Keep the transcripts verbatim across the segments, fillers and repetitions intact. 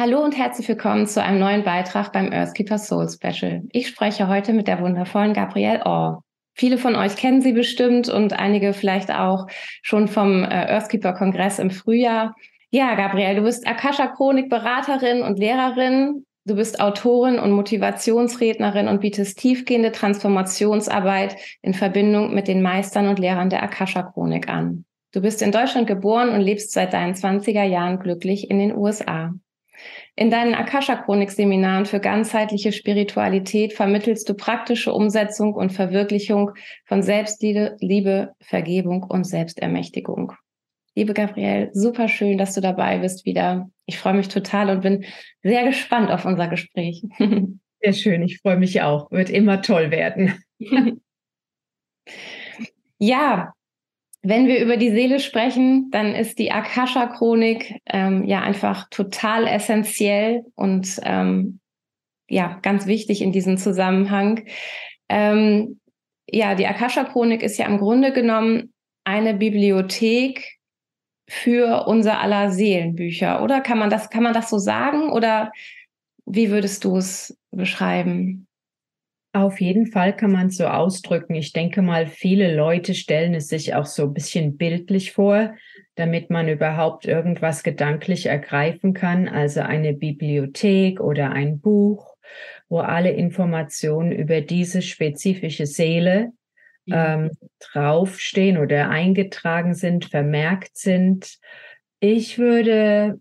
Hallo und herzlich willkommen zu einem neuen Beitrag beim Earthkeeper Soul Special. Ich spreche heute mit der wundervollen Gabrielle Orr. Viele von euch kennen sie bestimmt und einige vielleicht auch schon vom äh, Earthkeeper Kongress im Frühjahr. Ja, Gabrielle, du bist Akasha-Chronik-Beraterin und Lehrerin. Du bist Autorin und Motivationsrednerin und bietest tiefgehende Transformationsarbeit in Verbindung mit den Meistern und Lehrern der Akasha-Chronik an. Du bist in Deutschland geboren und lebst seit deinen zwanziger Jahren glücklich in den U S A. In deinen Akasha-Chronik-Seminaren für ganzheitliche Spiritualität vermittelst du praktische Umsetzung und Verwirklichung von Selbstliebe, Liebe, Vergebung und Selbstermächtigung. Liebe Gabrielle, super schön, dass du dabei bist wieder. Ich freue mich total und bin sehr gespannt auf unser Gespräch. Sehr schön, ich freue mich auch. Wird immer toll werden. Ja, wenn wir über die Seele sprechen, dann ist die Akasha-Chronik ähm, ja einfach total essentiell und ähm, ja, ganz wichtig in diesem Zusammenhang. Ähm, ja, die Akasha-Chronik ist ja im Grunde genommen eine Bibliothek für unser aller Seelenbücher, oder? Kann man das, kann man das so sagen? Oder wie würdest du es beschreiben? Auf jeden Fall kann man es so ausdrücken. Ich denke mal, viele Leute stellen es sich auch so ein bisschen bildlich vor, damit man überhaupt irgendwas gedanklich ergreifen kann. Also eine Bibliothek oder ein Buch, wo alle Informationen über diese spezifische Seele ähm, draufstehen oder eingetragen sind, vermerkt sind. Ich würde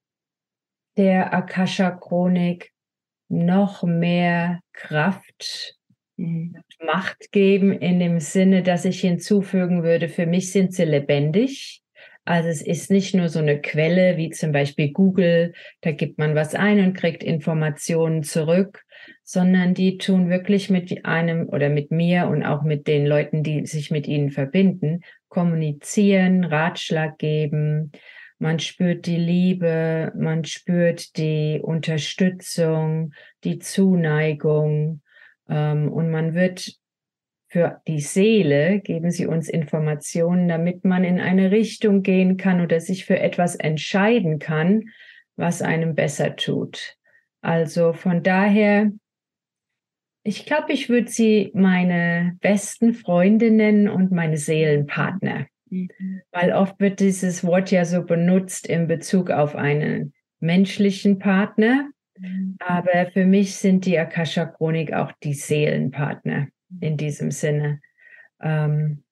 der Akasha-Chronik noch mehr Kraft und Macht geben, in dem Sinne, dass ich hinzufügen würde, für mich sind sie lebendig. Also es ist nicht nur so eine Quelle wie zum Beispiel Google, da gibt man was ein und kriegt Informationen zurück, sondern die tun wirklich mit einem oder mit mir und auch mit den Leuten, die sich mit ihnen verbinden, kommunizieren, Ratschlag geben. Man spürt die Liebe, man spürt die Unterstützung, die Zuneigung, ähm, und man wird für die Seele, geben sie uns Informationen, damit man in eine Richtung gehen kann oder sich für etwas entscheiden kann, was einem besser tut. Also von daher, ich glaube, ich würde sie meine besten Freunde nennen und meine Seelenpartner. Mhm. Weil oft wird dieses Wort ja so benutzt in Bezug auf einen menschlichen Partner. Mhm. Aber für mich sind die Akasha-Chronik auch die Seelenpartner in diesem Sinne. Ähm,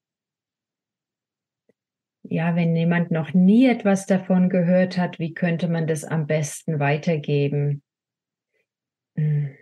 ja, wenn jemand noch nie etwas davon gehört hat, wie könnte man das am besten weitergeben? Hm.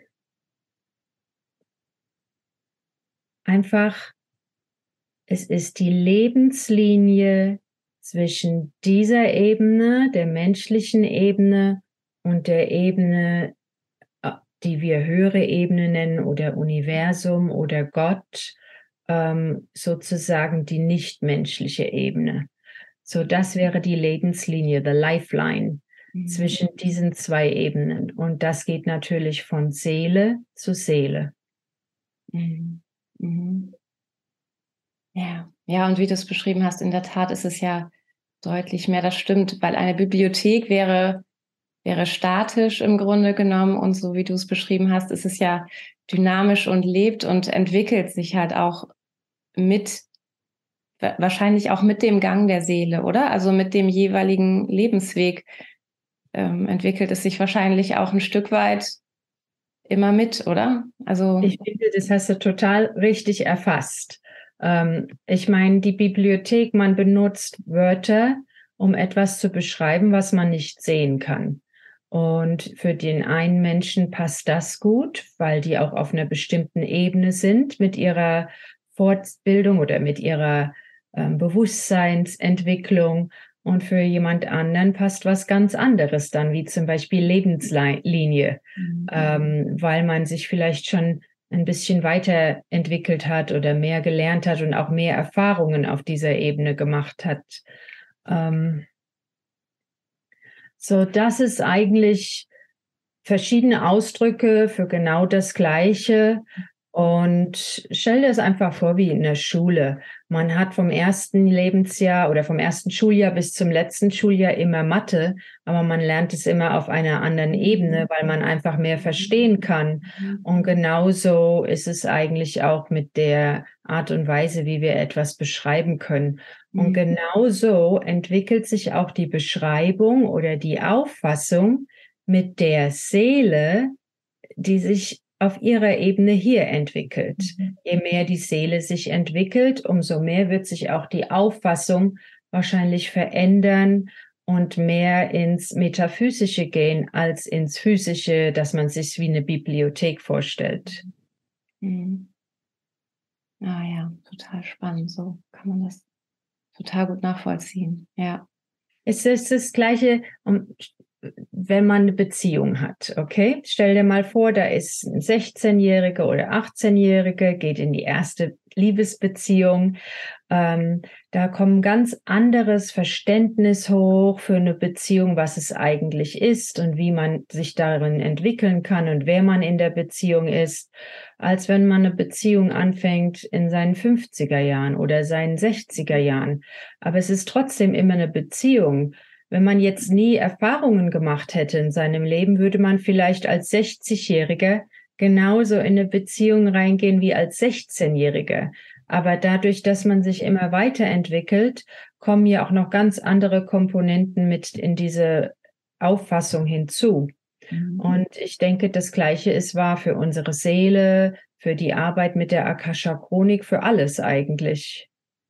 Einfach, es ist die Lebenslinie zwischen dieser Ebene, der menschlichen Ebene, und der Ebene, die wir höhere Ebene nennen oder Universum oder Gott, ähm, sozusagen die nichtmenschliche Ebene. So, das wäre die Lebenslinie, the Lifeline, mhm, zwischen diesen zwei Ebenen. Und das geht natürlich von Seele zu Seele. Mhm. Mhm. Ja, ja, und wie du es beschrieben hast, in der Tat ist es ja deutlich mehr, das stimmt, weil eine Bibliothek wäre, wäre statisch im Grunde genommen und so wie du es beschrieben hast, ist es ja dynamisch und lebt und entwickelt sich halt auch mit, wahrscheinlich auch mit dem Gang der Seele, oder? Also mit dem jeweiligen Lebensweg ähm, entwickelt es sich wahrscheinlich auch ein Stück weit immer mit, oder? Also ich finde, das hast du total richtig erfasst. Ähm, ich meine, die Bibliothek, man benutzt Wörter, um etwas zu beschreiben, was man nicht sehen kann. Und für den einen Menschen passt das gut, weil die auch auf einer bestimmten Ebene sind mit ihrer Fortbildung oder mit ihrer ähm, Bewusstseinsentwicklung. Und für jemand anderen passt was ganz anderes dann, wie zum Beispiel Lebenslinie, mhm, ähm, weil man sich vielleicht schon ein bisschen weiterentwickelt hat oder mehr gelernt hat und auch mehr Erfahrungen auf dieser Ebene gemacht hat. Ähm, so, das ist eigentlich verschiedene Ausdrücke für genau das Gleiche. Und stell dir das einfach vor wie in der Schule. Man hat vom ersten Lebensjahr oder vom ersten Schuljahr bis zum letzten Schuljahr immer Mathe, aber man lernt es immer auf einer anderen Ebene, weil man einfach mehr verstehen kann. Und genauso ist es eigentlich auch mit der Art und Weise, wie wir etwas beschreiben können. Und genauso entwickelt sich auch die Beschreibung oder die Auffassung mit der Seele, die sich auf ihrer Ebene hier entwickelt. Mhm. Je mehr die Seele sich entwickelt, umso mehr wird sich auch die Auffassung wahrscheinlich verändern und mehr ins Metaphysische gehen als ins Physische, dass man sich wie eine Bibliothek vorstellt. Mhm. Ah ja, total spannend. So kann man das total gut nachvollziehen. Ja. Es ist das Gleiche, wenn man eine Beziehung hat, okay? Stell dir mal vor, da ist ein sechzehnjähriger oder achtzehnjähriger, geht in die erste Liebesbeziehung. Ähm, da kommt ein ganz anderes Verständnis hoch für eine Beziehung, was es eigentlich ist und wie man sich darin entwickeln kann und wer man in der Beziehung ist, als wenn man eine Beziehung anfängt in seinen fünfziger Jahren oder seinen sechziger Jahren. Aber es ist trotzdem immer eine Beziehung. Wenn man jetzt nie Erfahrungen gemacht hätte in seinem Leben, würde man vielleicht als sechzigjähriger genauso in eine Beziehung reingehen wie als sechzehnjähriger. Aber dadurch, dass man sich immer weiterentwickelt, kommen ja auch noch ganz andere Komponenten mit in diese Auffassung hinzu. Mhm. Und ich denke, das Gleiche ist wahr für unsere Seele, für die Arbeit mit der Akasha-Chronik, für alles eigentlich.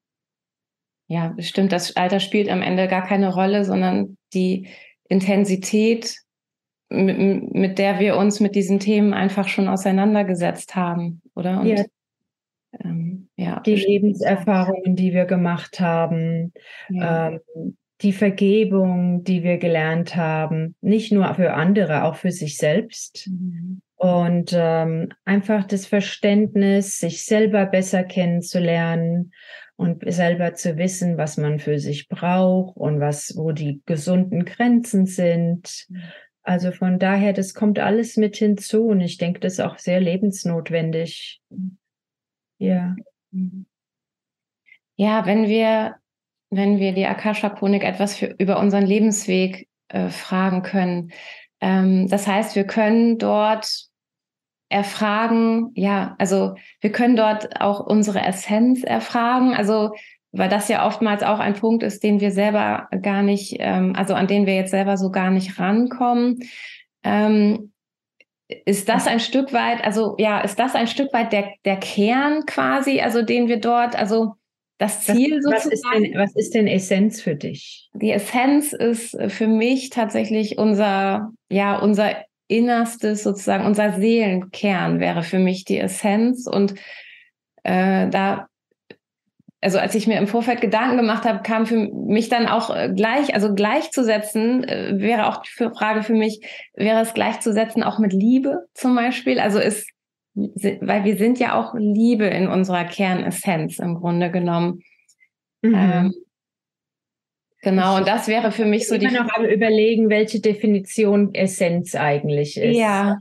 Ja, stimmt. Das Alter spielt am Ende gar keine Rolle, sondern die Intensität, mit, mit der wir uns mit diesen Themen einfach schon auseinandergesetzt haben, oder? Und, ja. Ähm, ja, die Lebenserfahrungen, die wir gemacht haben, ja. ähm, die Vergebung, die wir gelernt haben, nicht nur für andere, auch für sich selbst. Mhm. Und ähm, einfach das Verständnis, sich selber besser kennenzulernen und selber zu wissen, was man für sich braucht und was, wo die gesunden Grenzen sind. Mhm. Also von daher, das kommt alles mit hinzu und ich denke, das ist auch sehr lebensnotwendig. Ja. Ja, wenn wir, wenn wir die Akasha-Chronik etwas für, über unseren Lebensweg äh, fragen können. Ähm, das heißt, wir können dort erfragen, ja, also wir können dort auch unsere Essenz erfragen, also weil das ja oftmals auch ein Punkt ist, den wir selber gar nicht, ähm, also an den wir jetzt selber so gar nicht rankommen. Ähm, Ist das ein Stück weit, also ja, ist das ein Stück weit der, der Kern quasi, also den wir dort, also das Ziel was, sozusagen? Was ist denn, was ist denn Essenz für dich? Die Essenz ist für mich tatsächlich unser, ja, unser Innerstes sozusagen, unser Seelenkern wäre für mich die Essenz. Und äh, da, also als ich mir im Vorfeld Gedanken gemacht habe, kam für mich dann auch gleich, also gleichzusetzen, äh, wäre auch die Frage für mich, wäre es gleichzusetzen auch mit Liebe zum Beispiel? Also ist, weil wir sind ja auch Liebe in unserer Kernessenz im Grunde genommen. Mhm. Ähm, Genau, und das wäre für mich so die. Ich kann noch am überlegen, welche Definition Essenz eigentlich ist. Ja.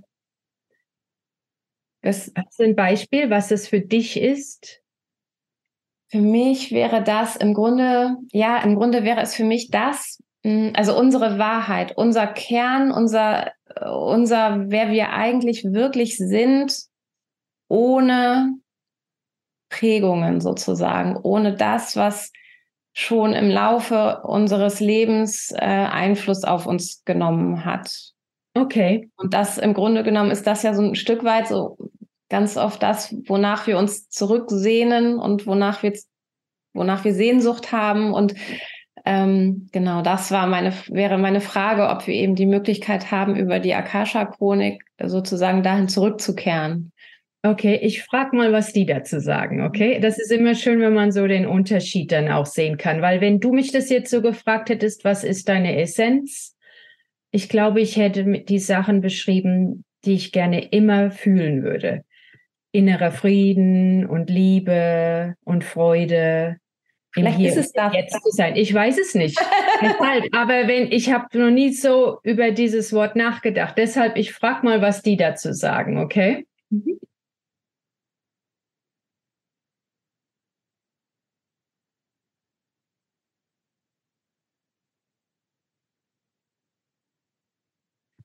Das ist ein Beispiel, was es für dich ist. Für mich wäre das im Grunde, ja, im Grunde wäre es für mich das, also unsere Wahrheit, unser Kern, unser, unser, wer wir eigentlich wirklich sind, ohne Prägungen sozusagen, ohne das, was schon im Laufe unseres Lebens äh, Einfluss auf uns genommen hat. Okay. Und das im Grunde genommen ist das ja so ein Stück weit so ganz oft das, wonach wir uns zurücksehnen und wonach wir, wonach wir Sehnsucht haben. Und ähm, genau, das war meine, wäre meine Frage, ob wir eben die Möglichkeit haben, über die Akasha-Chronik sozusagen dahin zurückzukehren. Okay, ich frage mal, was die dazu sagen, okay? Das ist immer schön, wenn man so den Unterschied dann auch sehen kann, weil wenn du mich das jetzt so gefragt hättest, was ist deine Essenz? Ich glaube, ich hätte die Sachen beschrieben, die ich gerne immer fühlen würde. Innerer Frieden und Liebe und Freude. Vielleicht ist es das. Jetzt zu sein. Ich weiß es nicht. Deshalb, aber wenn ich habe noch nie so über dieses Wort nachgedacht. Deshalb, ich frage mal, was die dazu sagen, okay? Mhm.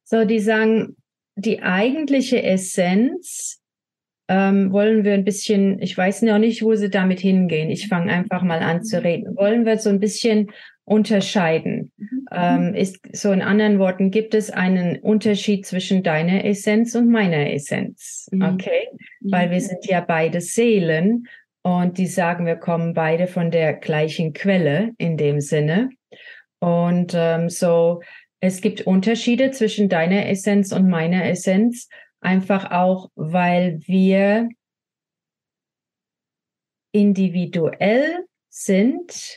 So, die sagen, die eigentliche Essenz ähm, wollen wir ein bisschen, ich weiß noch nicht, wo sie damit hingehen. Ich fange einfach mal an zu reden. Wollen wir so ein bisschen unterscheiden? Mhm. Ähm, ist so in anderen Worten, gibt es einen Unterschied zwischen deiner Essenz und meiner Essenz? Okay? Mhm. Weil wir sind ja beide Seelen und die sagen, wir kommen beide von der gleichen Quelle in dem Sinne. Und ähm, so, es gibt Unterschiede zwischen deiner Essenz und meiner Essenz, einfach auch, weil wir individuell sind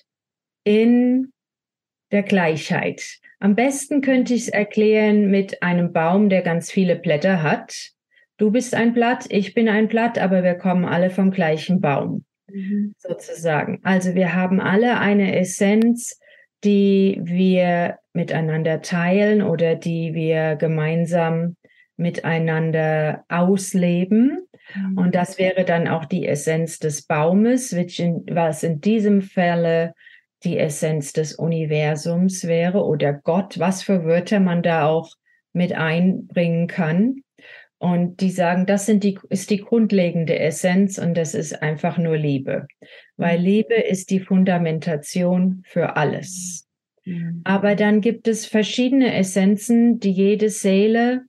in der Gleichheit. Am besten könnte ich es erklären mit einem Baum, der ganz viele Blätter hat. Du bist ein Blatt, ich bin ein Blatt, aber wir kommen alle vom gleichen Baum, Mhm. sozusagen. Also wir haben alle eine Essenz, die wir miteinander teilen oder die wir gemeinsam miteinander ausleben. Mhm. Und das wäre dann auch die Essenz des Baumes, was in diesem Falle die Essenz des Universums wäre oder Gott, was für Wörter man da auch mit einbringen kann. Und die sagen, das sind die, ist die grundlegende Essenz und das ist einfach nur Liebe. Weil Liebe ist die Fundamentation für alles. Mhm. Aber dann gibt es verschiedene Essenzen, die jede Seele,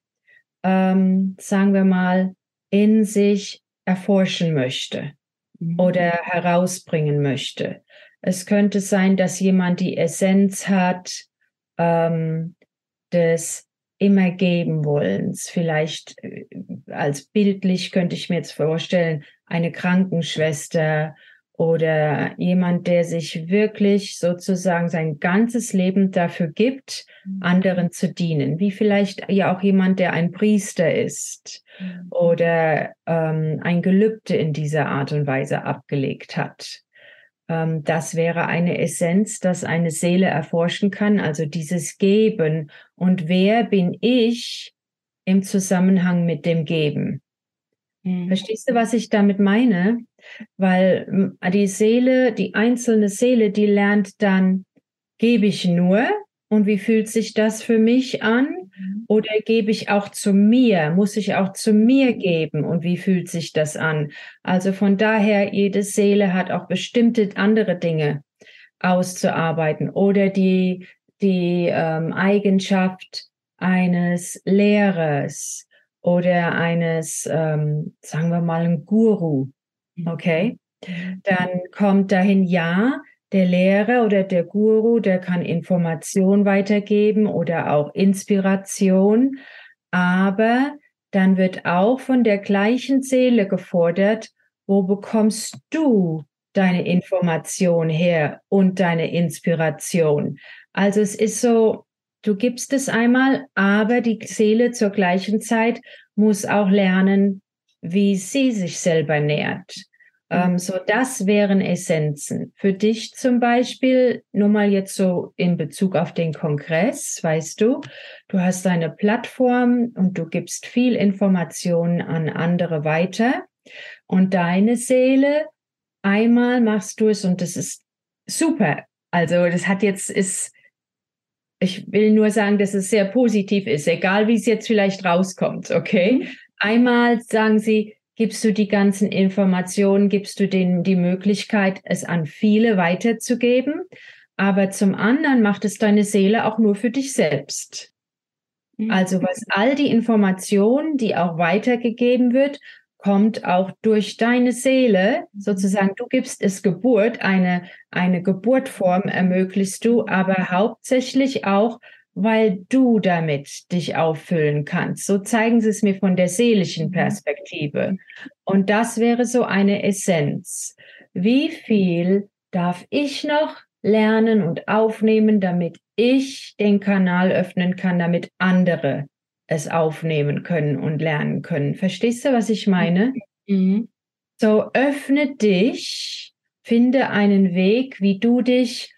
ähm, sagen wir mal, in sich erforschen möchte Mhm. oder herausbringen möchte. Es könnte sein, dass jemand die Essenz hat ähm, des immer geben wollens. Vielleicht äh, als bildlich könnte ich mir jetzt vorstellen, eine Krankenschwester oder jemand, der sich wirklich sozusagen sein ganzes Leben dafür gibt, anderen zu dienen. Wie vielleicht ja auch jemand, der ein Priester ist oder ähm, ein Gelübde in dieser Art und Weise abgelegt hat. Ähm, das wäre eine Essenz, dass eine Seele erforschen kann, also dieses Geben. Und wer bin ich im Zusammenhang mit dem Geben? Mhm. Verstehst du, was ich damit meine? Weil die Seele, die einzelne Seele, die lernt dann, gebe ich nur und wie fühlt sich das für mich an? Oder gebe ich auch zu mir? Muss ich auch zu mir geben und wie fühlt sich das an? Also von daher, jede Seele hat auch bestimmte andere Dinge auszuarbeiten oder die, die ähm, Eigenschaft eines Lehrers oder eines, ähm, sagen wir mal, ein Guru, okay? Dann kommt dahin, ja, der Lehrer oder der Guru, der kann Information weitergeben oder auch Inspiration, aber dann wird auch von der gleichen Seele gefordert, wo bekommst du deine Information her und deine Inspiration? Also es ist so, du gibst es einmal, aber die Seele zur gleichen Zeit muss auch lernen, wie sie sich selber nährt. Ähm, so, das wären Essenzen. Für dich zum Beispiel, nur mal jetzt so in Bezug auf den Kongress, weißt du, du hast eine Plattform und du gibst viel Information an andere weiter und deine Seele, einmal machst du es und das ist super. Also das hat jetzt, ist, ich will nur sagen, dass es sehr positiv ist, egal wie es jetzt vielleicht rauskommt, okay? Einmal sagen sie, gibst du die ganzen Informationen, gibst du denen die Möglichkeit, es an viele weiterzugeben. Aber zum anderen macht es deine Seele auch nur für dich selbst. Also was all die Informationen, die auch weitergegeben wird, kommt auch durch deine Seele. Sozusagen, du gibst es Geburt, eine, eine Geburtform ermöglichst du, aber hauptsächlich auch, weil du damit dich auffüllen kannst. So zeigen sie es mir von der seelischen Perspektive. Und das wäre so eine Essenz. Wie viel darf ich noch lernen und aufnehmen, damit ich den Kanal öffnen kann, damit andere es aufnehmen können und lernen können? Verstehst du, was ich meine? Mhm. So, öffne dich, finde einen Weg, wie du dich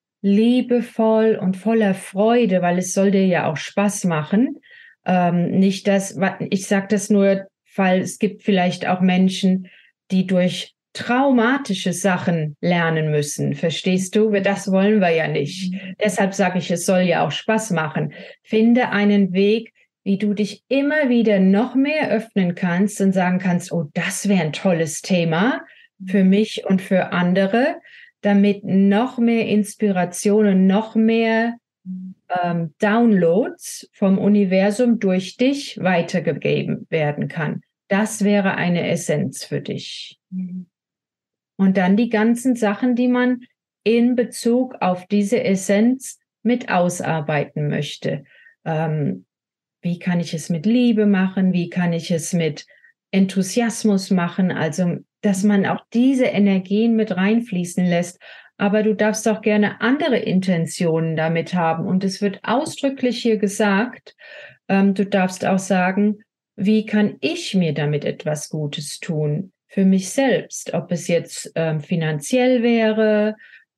liebevoll und voller Freude, weil es soll dir ja auch Spaß machen. Ähm, nicht das, ich sage das nur, weil es gibt vielleicht auch Menschen, die durch traumatische Sachen lernen müssen. Verstehst du? Das wollen wir ja nicht. Deshalb sage ich, es soll ja auch Spaß machen. Finde einen Weg, wie du dich immer wieder noch mehr öffnen kannst und sagen kannst, oh, das wäre ein tolles Thema für mich und für andere, damit noch mehr Inspiration und noch mehr ähm, Downloads vom Universum durch dich weitergegeben werden kann. Das wäre eine Essenz für dich. Mhm. Und dann die ganzen Sachen, die man in Bezug auf diese Essenz mit ausarbeiten möchte. Ähm, wie kann ich es mit Liebe machen? Wie kann ich es mit Enthusiasmus machen? Also, dass man auch diese Energien mit reinfließen lässt. Aber du darfst auch gerne andere Intentionen damit haben. Und es wird ausdrücklich hier gesagt, ähm, du darfst auch sagen, wie kann ich mir damit etwas Gutes tun? Für mich selbst, ob es jetzt ähm, finanziell wäre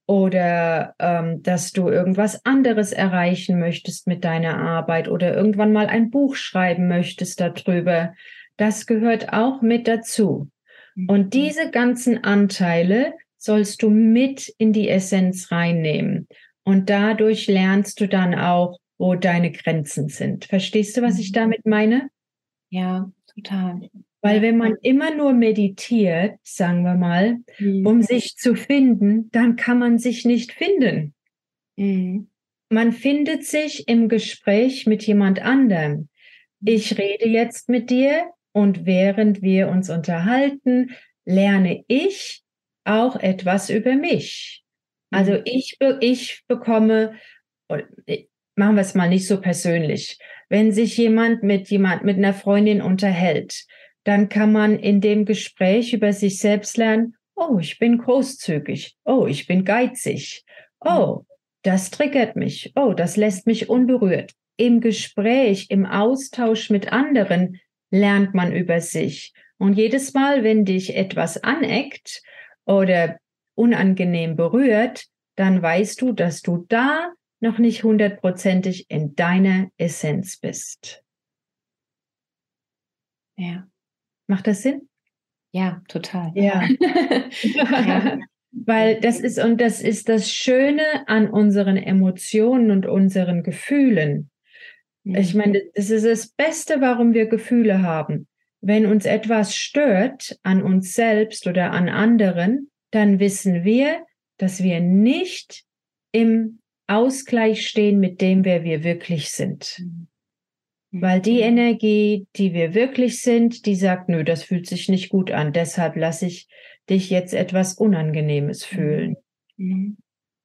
oder ähm, dass du irgendwas anderes erreichen möchtest mit deiner Arbeit oder irgendwann mal ein Buch schreiben möchtest darüber. Das gehört auch mit dazu. Und diese ganzen Anteile sollst du mit in die Essenz reinnehmen. Und dadurch lernst du dann auch, wo deine Grenzen sind. Verstehst du, was ich damit meine? Ja, total. Weil Ja. wenn man immer nur meditiert, sagen wir mal, Mhm. um sich zu finden, dann kann man sich nicht finden. Mhm. Man findet sich im Gespräch mit jemand anderem. Ich rede jetzt mit dir und während wir uns unterhalten, lerne ich auch etwas über mich. Also ich, be- ich bekomme, machen wir es mal nicht so persönlich, wenn sich jemand mit jemand, mit einer Freundin unterhält, dann kann man in dem Gespräch über sich selbst lernen, oh, ich bin großzügig, oh, ich bin geizig, oh, das triggert mich, oh, das lässt mich unberührt. Im Gespräch, im Austausch mit anderen lernt man über sich. Und jedes Mal, wenn dich etwas aneckt oder unangenehm berührt, dann weißt du, dass du da noch nicht hundertprozentig in deiner Essenz bist. Ja. Macht das Sinn? Ja, total. Ja. Ja. Weil das ist, und das ist das Schöne an unseren Emotionen und unseren Gefühlen. Ich meine, das ist das Beste, warum wir Gefühle haben. Wenn uns etwas stört an uns selbst oder an anderen, dann wissen wir, dass wir nicht im Ausgleich stehen mit dem, wer wir wirklich sind. Weil die Energie, die wir wirklich sind, die sagt, nö, das fühlt sich nicht gut an. Deshalb lasse ich dich jetzt etwas Unangenehmes fühlen. Mhm.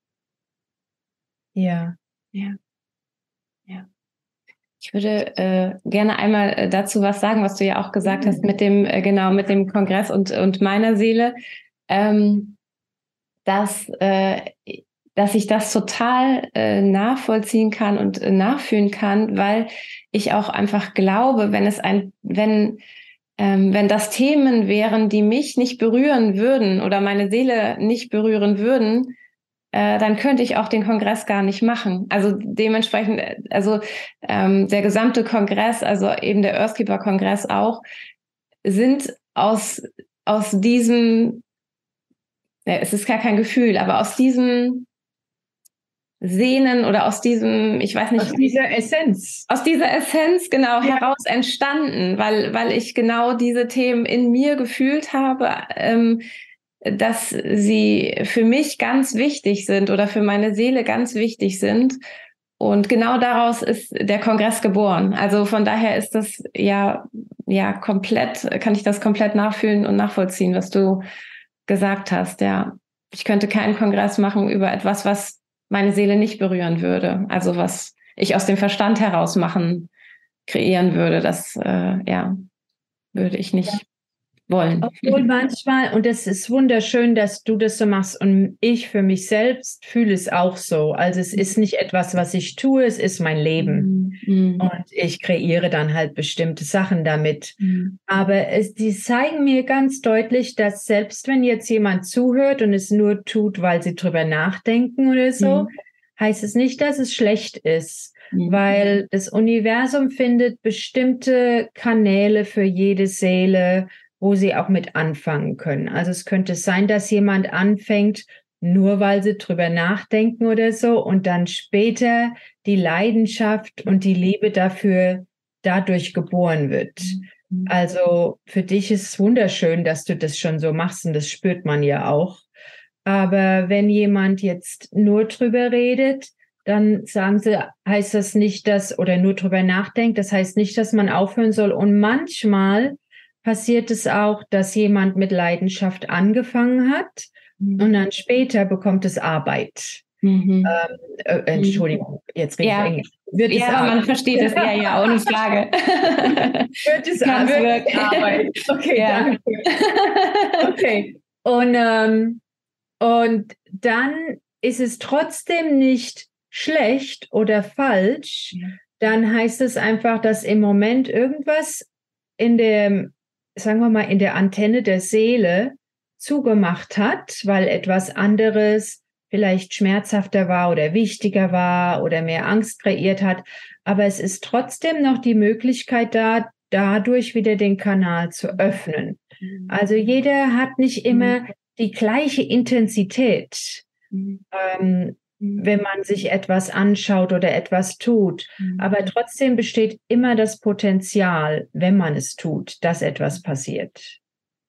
Ja. Ja. Ja. Ich würde äh, gerne einmal äh, dazu was sagen, was du ja auch gesagt Mhm. hast mit dem, äh, genau, mit dem Kongress und, und meiner Seele, ähm, dass, äh, dass ich das total äh, nachvollziehen kann und äh, nachfühlen kann, weil ich auch einfach glaube, wenn es ein, wenn, ähm, wenn das Themen wären, die mich nicht berühren würden oder meine Seele nicht berühren würden, äh, dann könnte ich auch den Kongress gar nicht machen. Also dementsprechend, also ähm, der gesamte Kongress, also eben der Earthkeeper-Kongress auch, sind aus, aus diesem, ja, es ist gar kein Gefühl, aber aus diesem Sehnen oder aus diesem, ich weiß nicht. Aus dieser Essenz. Aus dieser Essenz, genau, Ja. heraus entstanden, weil, weil ich genau diese Themen in mir gefühlt habe, ähm, dass sie für mich ganz wichtig sind oder für meine Seele ganz wichtig sind. Und genau daraus ist der Kongress geboren. Also von daher ist das ja, ja komplett, kann ich das komplett nachfühlen und nachvollziehen, was du gesagt hast. Ja, ich könnte keinen Kongress machen über etwas, was meine Seele nicht berühren würde. Also was ich aus dem Verstand heraus machen, kreieren würde. Das, äh, ja, würde ich nicht wollen. Obwohl manchmal, und es ist wunderschön, dass du das so machst und ich für mich selbst fühle es auch so. Also es ist nicht etwas, was ich tue, es ist mein Leben. Mhm. Und ich kreiere dann halt bestimmte Sachen damit. Mhm. Aber es, die zeigen mir ganz deutlich, dass selbst wenn jetzt jemand zuhört und es nur tut, weil sie drüber nachdenken oder so, Mhm. heißt es nicht, dass es schlecht ist. Mhm. Weil das Universum findet bestimmte Kanäle für jede Seele, wo sie auch mit anfangen können. Also es könnte sein, dass jemand anfängt, nur weil sie drüber nachdenken oder so und dann später die Leidenschaft und die Liebe dafür dadurch geboren wird. Also für dich ist es wunderschön, dass du das schon so machst und das spürt man ja auch. Aber wenn jemand jetzt nur drüber redet, dann sagen sie, heißt das nicht, dass, oder nur drüber nachdenkt, das heißt nicht, dass man aufhören soll. Und manchmal passiert es auch, dass jemand mit Leidenschaft angefangen hat mhm. und dann später bekommt es Arbeit. Mhm. Ähm, äh, Entschuldigung, jetzt rede ich ja. Englisch. Wird ja, es aber man versteht es, ja, ja, ohne Frage. Wird es wirklich Arbeit? Okay, ja. Danke. Okay, und, ähm, und dann ist es trotzdem nicht schlecht oder falsch, ja. Dann heißt es einfach, dass im Moment irgendwas in der, sagen wir mal, in der Antenne der Seele zugemacht hat, weil etwas anderes vielleicht schmerzhafter war oder wichtiger war oder mehr Angst kreiert hat. Aber es ist trotzdem noch die Möglichkeit da, dadurch wieder den Kanal zu öffnen. Also jeder hat nicht immer die gleiche Intensität, ähm, wenn man sich etwas anschaut oder etwas tut. Aber trotzdem besteht immer das Potenzial, wenn man es tut, dass etwas passiert.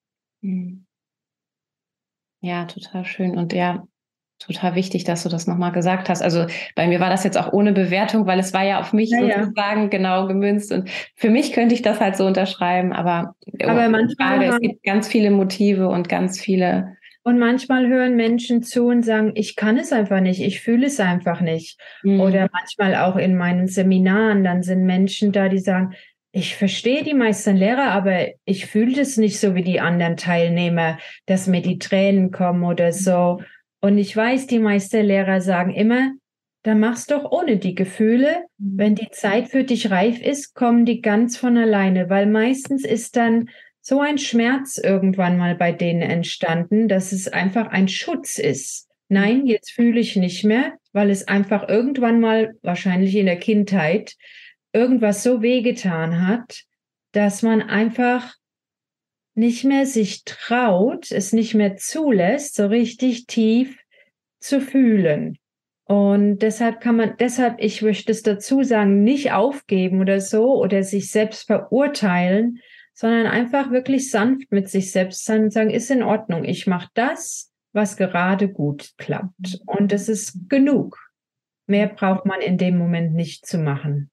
Ja, total schön. Und ja, total wichtig, dass du das nochmal gesagt hast. Also bei mir war das jetzt auch ohne Bewertung, weil es war ja auf mich ja, sozusagen ja. genau gemünzt. Und für mich könnte ich das halt so unterschreiben. Aber, aber manchmal Frage, es gibt ganz viele Motive und ganz viele... Und manchmal hören Menschen zu und sagen, ich kann es einfach nicht, ich fühle es einfach nicht. Mhm. Oder manchmal auch in meinen Seminaren, dann sind Menschen da, die sagen, ich verstehe die meisten Lehrer, aber ich fühle es nicht so wie die anderen Teilnehmer, dass mir die Tränen kommen oder so. Und ich weiß, die meisten Lehrer sagen immer, dann mach's doch ohne die Gefühle. Wenn die Zeit für dich reif ist, kommen die ganz von alleine, weil meistens ist dann so ein Schmerz irgendwann mal bei denen entstanden, dass es einfach ein Schutz ist. Nein, jetzt fühle ich nicht mehr, weil es einfach irgendwann mal, wahrscheinlich in der Kindheit, irgendwas so wehgetan hat, dass man einfach nicht mehr sich traut, es nicht mehr zulässt, so richtig tief zu fühlen. Und deshalb kann man, deshalb, ich möchte es dazu sagen, nicht aufgeben oder so oder sich selbst verurteilen, sondern einfach wirklich sanft mit sich selbst sein und sagen, ist in Ordnung, ich mache das, was gerade gut klappt. Und das ist genug. Mehr braucht man in dem Moment nicht zu machen.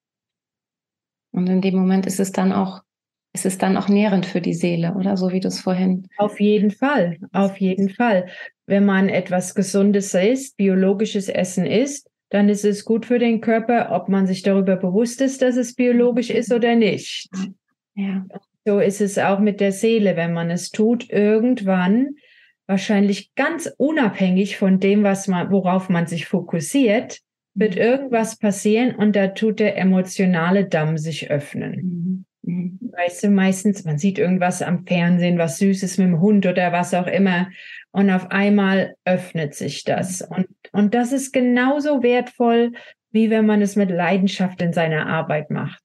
Und in dem Moment ist es dann auch, ist es dann auch nährend für die Seele, oder? So wie du es vorhin... Auf jeden Fall, auf jeden Fall. Wenn man etwas Gesundes isst, biologisches Essen isst, dann ist es gut für den Körper, ob man sich darüber bewusst ist, dass es biologisch ist oder nicht. Ja. So ist es auch mit der Seele, wenn man es tut, irgendwann, wahrscheinlich ganz unabhängig von dem, was man, worauf man sich fokussiert, wird irgendwas passieren und da tut der emotionale Damm sich öffnen. Mhm. Weißt du, meistens, man sieht irgendwas am Fernsehen, was Süßes mit dem Hund oder was auch immer und auf einmal öffnet sich das. Und, und das ist genauso wertvoll, wie wenn man es mit Leidenschaft in seiner Arbeit macht.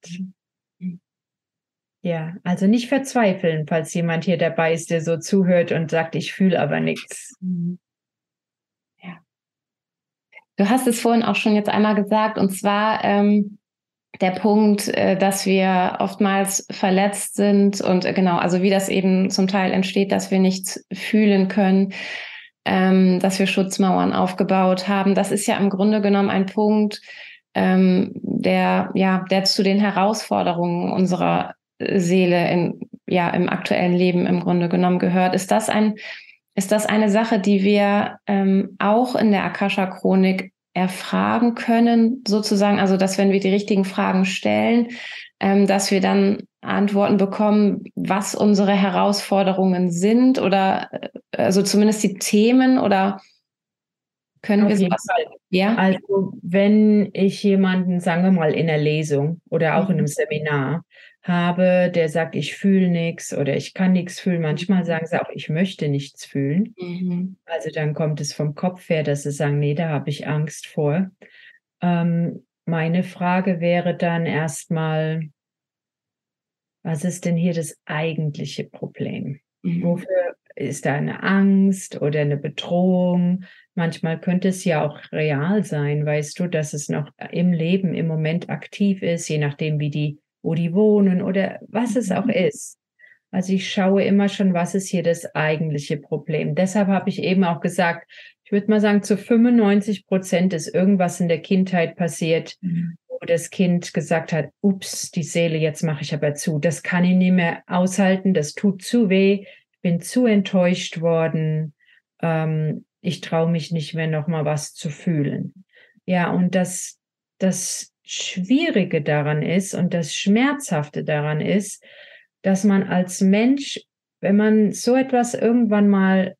Ja, also nicht verzweifeln, falls jemand hier dabei ist, der so zuhört und sagt, ich fühle aber nichts. Ja. Du hast es vorhin auch schon jetzt einmal gesagt, und zwar ähm, der Punkt, äh, dass wir oftmals verletzt sind und äh, genau, also wie das eben zum Teil entsteht, dass wir nichts fühlen können, ähm, dass wir Schutzmauern aufgebaut haben. Das ist ja im Grunde genommen ein Punkt, ähm, der ja, der zu den Herausforderungen unserer Seele in, ja, im aktuellen Leben im Grunde genommen gehört. Ist das ein, ist das eine Sache, die wir ähm, auch in der Akasha-Chronik erfragen können, sozusagen, also dass wenn wir die richtigen Fragen stellen, ähm, dass wir dann Antworten bekommen, was unsere Herausforderungen sind oder also zumindest die Themen oder können Auf wir jeden sowas? Fall. Ja? Also wenn ich jemanden, sagen wir mal, in einer Lesung oder auch mhm. in einem Seminar habe, der sagt, ich fühle nichts oder ich kann nichts fühlen. Manchmal sagen sie auch, ich möchte nichts fühlen. Mhm. Also dann kommt es vom Kopf her, dass sie sagen, nee, da habe ich Angst vor. Ähm, meine Frage wäre dann erstmal, was ist denn hier das eigentliche Problem? Mhm. Wofür ist da eine Angst oder eine Bedrohung? Manchmal könnte es ja auch real sein, weißt du, dass es noch im Leben im Moment aktiv ist, je nachdem, wie die wo die wohnen oder was es auch ist. Also ich schaue immer schon, was ist hier das eigentliche Problem. Deshalb habe ich eben auch gesagt, ich würde mal sagen, zu fünfundneunzig Prozent ist irgendwas in der Kindheit passiert, mhm. wo das Kind gesagt hat, ups, die Seele, jetzt mache ich aber zu. Das kann ich nicht mehr aushalten, das tut zu weh, ich bin zu enttäuscht worden, ähm, ich traue mich nicht mehr, noch mal was zu fühlen. Ja, und das, das Schwierige daran ist und das Schmerzhafte daran ist, dass man als Mensch, wenn man so etwas irgendwann mal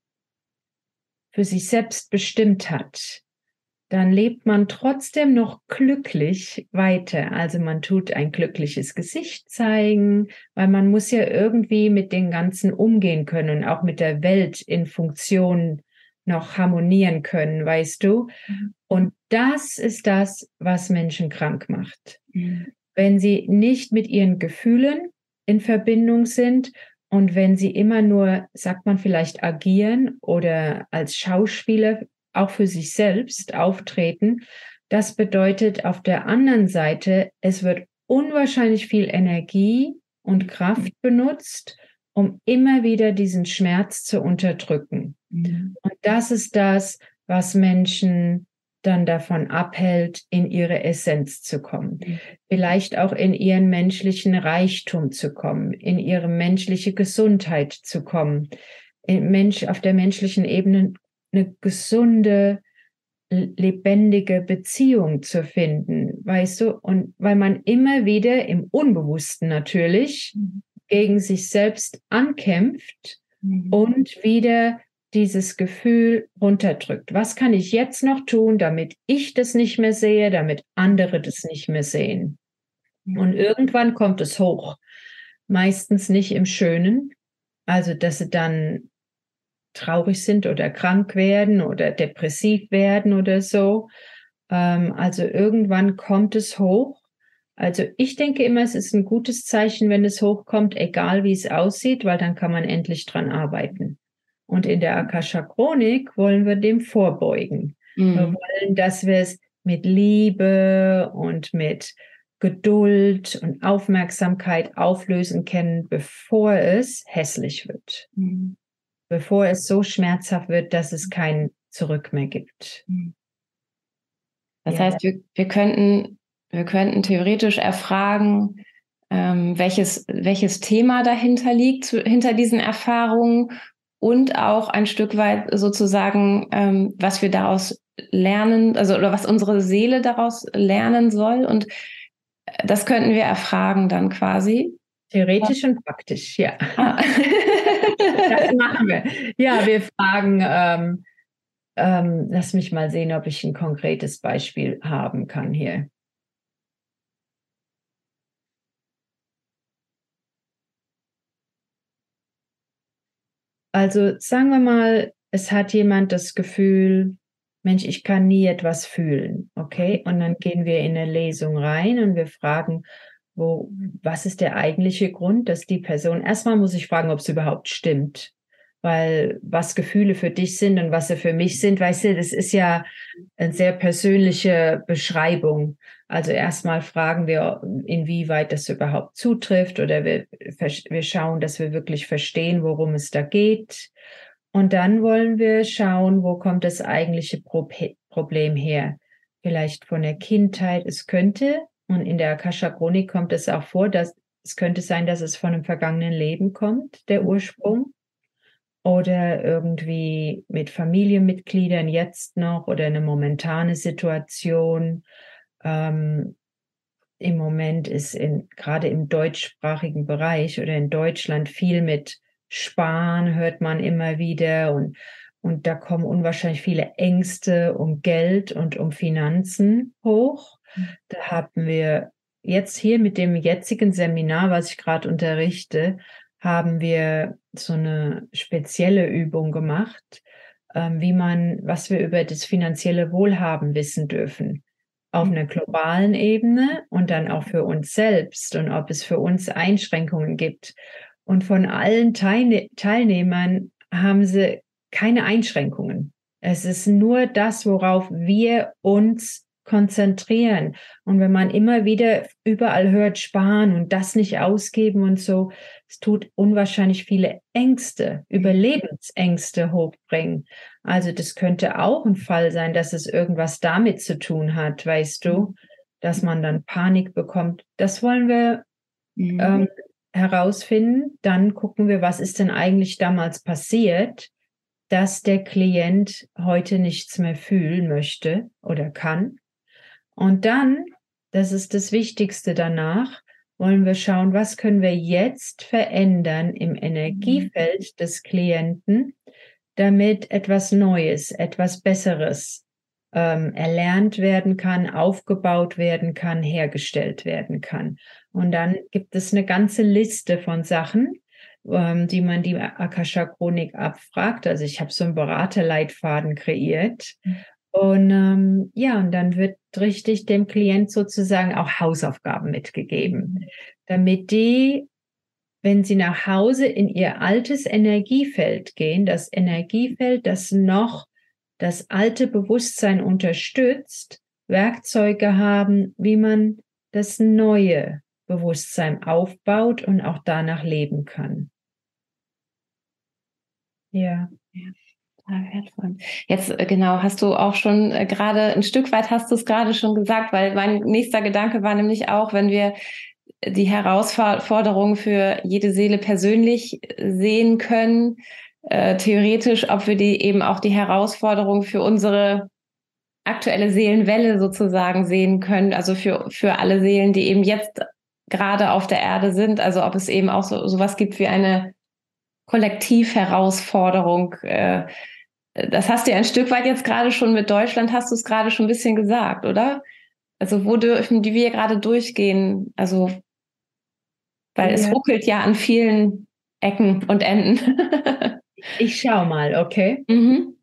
für sich selbst bestimmt hat, dann lebt man trotzdem noch glücklich weiter. Also man tut ein glückliches Gesicht zeigen, weil man muss ja irgendwie mit den Ganzen umgehen können, auch mit der Welt in Funktion noch harmonieren können, weißt du? Mhm. Und das ist das, was Menschen krank macht. Mhm. Wenn sie nicht mit ihren Gefühlen in Verbindung sind und wenn sie immer nur, sagt man vielleicht, agieren oder als Schauspieler auch für sich selbst auftreten, das bedeutet auf der anderen Seite, es wird unwahrscheinlich viel Energie und Kraft benutzt, um immer wieder diesen Schmerz zu unterdrücken. Mhm. Und das ist das, was Menschen dann davon abhält, in ihre Essenz zu kommen. Mhm. Vielleicht auch in ihren menschlichen Reichtum zu kommen, in ihre menschliche Gesundheit zu kommen, in Mensch, auf der menschlichen Ebene eine gesunde, lebendige Beziehung zu finden, weißt du? Und weil man immer wieder im Unbewussten natürlich mhm. gegen sich selbst ankämpft mhm. und wieder dieses Gefühl runterdrückt. Was kann ich jetzt noch tun, damit ich das nicht mehr sehe, damit andere das nicht mehr sehen? Mhm. Und irgendwann kommt es hoch. Meistens nicht im Schönen, also dass sie dann traurig sind oder krank werden oder depressiv werden oder so. Ähm, also irgendwann kommt es hoch. Also ich denke immer, es ist ein gutes Zeichen, wenn es hochkommt, egal wie es aussieht, weil dann kann man endlich dran arbeiten. Und in der Akasha-Chronik wollen wir dem vorbeugen. Mhm. Wir wollen, dass wir es mit Liebe und mit Geduld und Aufmerksamkeit auflösen können, bevor es hässlich wird. Mhm. Bevor es so schmerzhaft wird, dass es kein Zurück mehr gibt. Das ja. heißt, wir, wir, könnten, wir könnten theoretisch erfragen, ähm, welches, welches Thema dahinter liegt, zu, hinter diesen Erfahrungen und auch ein Stück weit sozusagen, ähm, was wir daraus lernen, also oder was unsere Seele daraus lernen soll. Und das könnten wir erfragen dann quasi. Theoretisch und praktisch, ja. Ah. Das machen wir. Ja, wir fragen, ähm, ähm, lass mich mal sehen, ob ich ein konkretes Beispiel haben kann hier. Also sagen wir mal, es hat jemand das Gefühl, Mensch, ich kann nie etwas fühlen, okay? Und dann gehen wir in eine Lesung rein und wir fragen, wo, was ist der eigentliche Grund, dass die Person, erstmal muss ich fragen, ob es überhaupt stimmt, weil was Gefühle für dich sind und was sie für mich sind, weißt du, das ist ja eine sehr persönliche Beschreibung. Also erstmal fragen wir, inwieweit das überhaupt zutrifft oder wir, wir schauen, dass wir wirklich verstehen, worum es da geht. Und dann wollen wir schauen, wo kommt das eigentliche Pro- Problem her. Vielleicht von der Kindheit, es könnte, und in der Akasha-Chronik kommt es auch vor, dass es könnte sein, dass es von einem vergangenen Leben kommt, der Ursprung. Oder irgendwie mit Familienmitgliedern jetzt noch oder eine momentane Situation. Ähm, im Moment ist in, gerade im deutschsprachigen Bereich oder in Deutschland viel mit Sparen, hört man immer wieder. Und, und da kommen unwahrscheinlich viele Ängste um Geld und um Finanzen hoch. Da haben wir jetzt hier mit dem jetzigen Seminar, was ich gerade unterrichte, haben wir so eine spezielle Übung gemacht, ähm, wie man, was wir über das finanzielle Wohlhaben wissen dürfen. Auf einer globalen Ebene und dann auch für uns selbst und ob es für uns Einschränkungen gibt. Und von allen Teilne- Teilnehmern haben sie keine Einschränkungen. Es ist nur das, worauf wir uns konzentrieren. Und wenn man immer wieder überall hört, sparen und das nicht ausgeben und so, es tut unwahrscheinlich viele Ängste, Überlebensängste hochbringen. Also das könnte auch ein Fall sein, dass es irgendwas damit zu tun hat, weißt du, dass man dann Panik bekommt. Das wollen wir mhm. ähm, herausfinden. Dann gucken wir, was ist denn eigentlich damals passiert, dass der Klient heute nichts mehr fühlen möchte oder kann. Und dann, das ist das Wichtigste danach, wollen wir schauen, was können wir jetzt verändern im Energiefeld des Klienten, damit etwas Neues, etwas Besseres ähm, erlernt werden kann, aufgebaut werden kann, hergestellt werden kann. Und dann gibt es eine ganze Liste von Sachen, ähm, die man die Akasha-Chronik abfragt. Also ich habe so einen Beraterleitfaden kreiert. Und ähm, ja, und dann wird richtig dem Klient sozusagen auch Hausaufgaben mitgegeben, damit die, wenn sie nach Hause in ihr altes Energiefeld gehen, das Energiefeld, das noch das alte Bewusstsein unterstützt, Werkzeuge haben, wie man das neue Bewusstsein aufbaut und auch danach leben kann. Ja. Ja. Wertvoll. Jetzt genau, hast du auch schon äh, gerade ein Stück weit hast du es gerade schon gesagt, weil mein nächster Gedanke war nämlich auch, wenn wir die Herausforderung für jede Seele persönlich sehen können, äh, theoretisch, ob wir die eben auch die Herausforderung für unsere aktuelle Seelenwelle sozusagen sehen können, also für, für alle Seelen, die eben jetzt gerade auf der Erde sind, also ob es eben auch so sowas gibt wie eine Kollektivherausforderung. Äh, das hast du ja ein Stück weit jetzt gerade schon mit Deutschland, hast du es gerade schon ein bisschen gesagt, oder? Also wo dürfen die wir gerade durchgehen? Also, weil ja. Es ruckelt ja an vielen Ecken und Enden. Ich schau mal, okay? Mhm.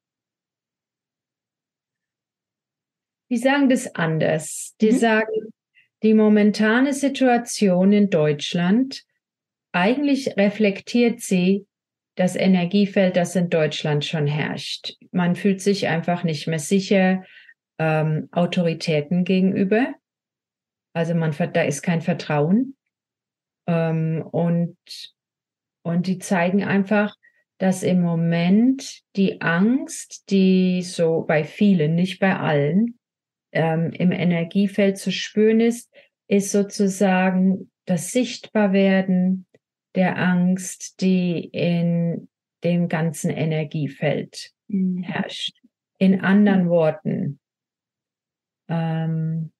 Die sagen das anders. Die mhm. sagen, die momentane Situation in Deutschland, eigentlich reflektiert sie das Energiefeld, das in Deutschland schon herrscht. Man fühlt sich einfach nicht mehr sicher ähm, Autoritäten gegenüber. Also man, da ist kein Vertrauen. Ähm, und, und die zeigen einfach, dass im Moment die Angst, die so bei vielen, nicht bei allen, ähm, im Energiefeld zu spüren ist, ist sozusagen das Sichtbarwerden der Angst, die in dem ganzen Energiefeld mhm. herrscht. In anderen Worten, ähm,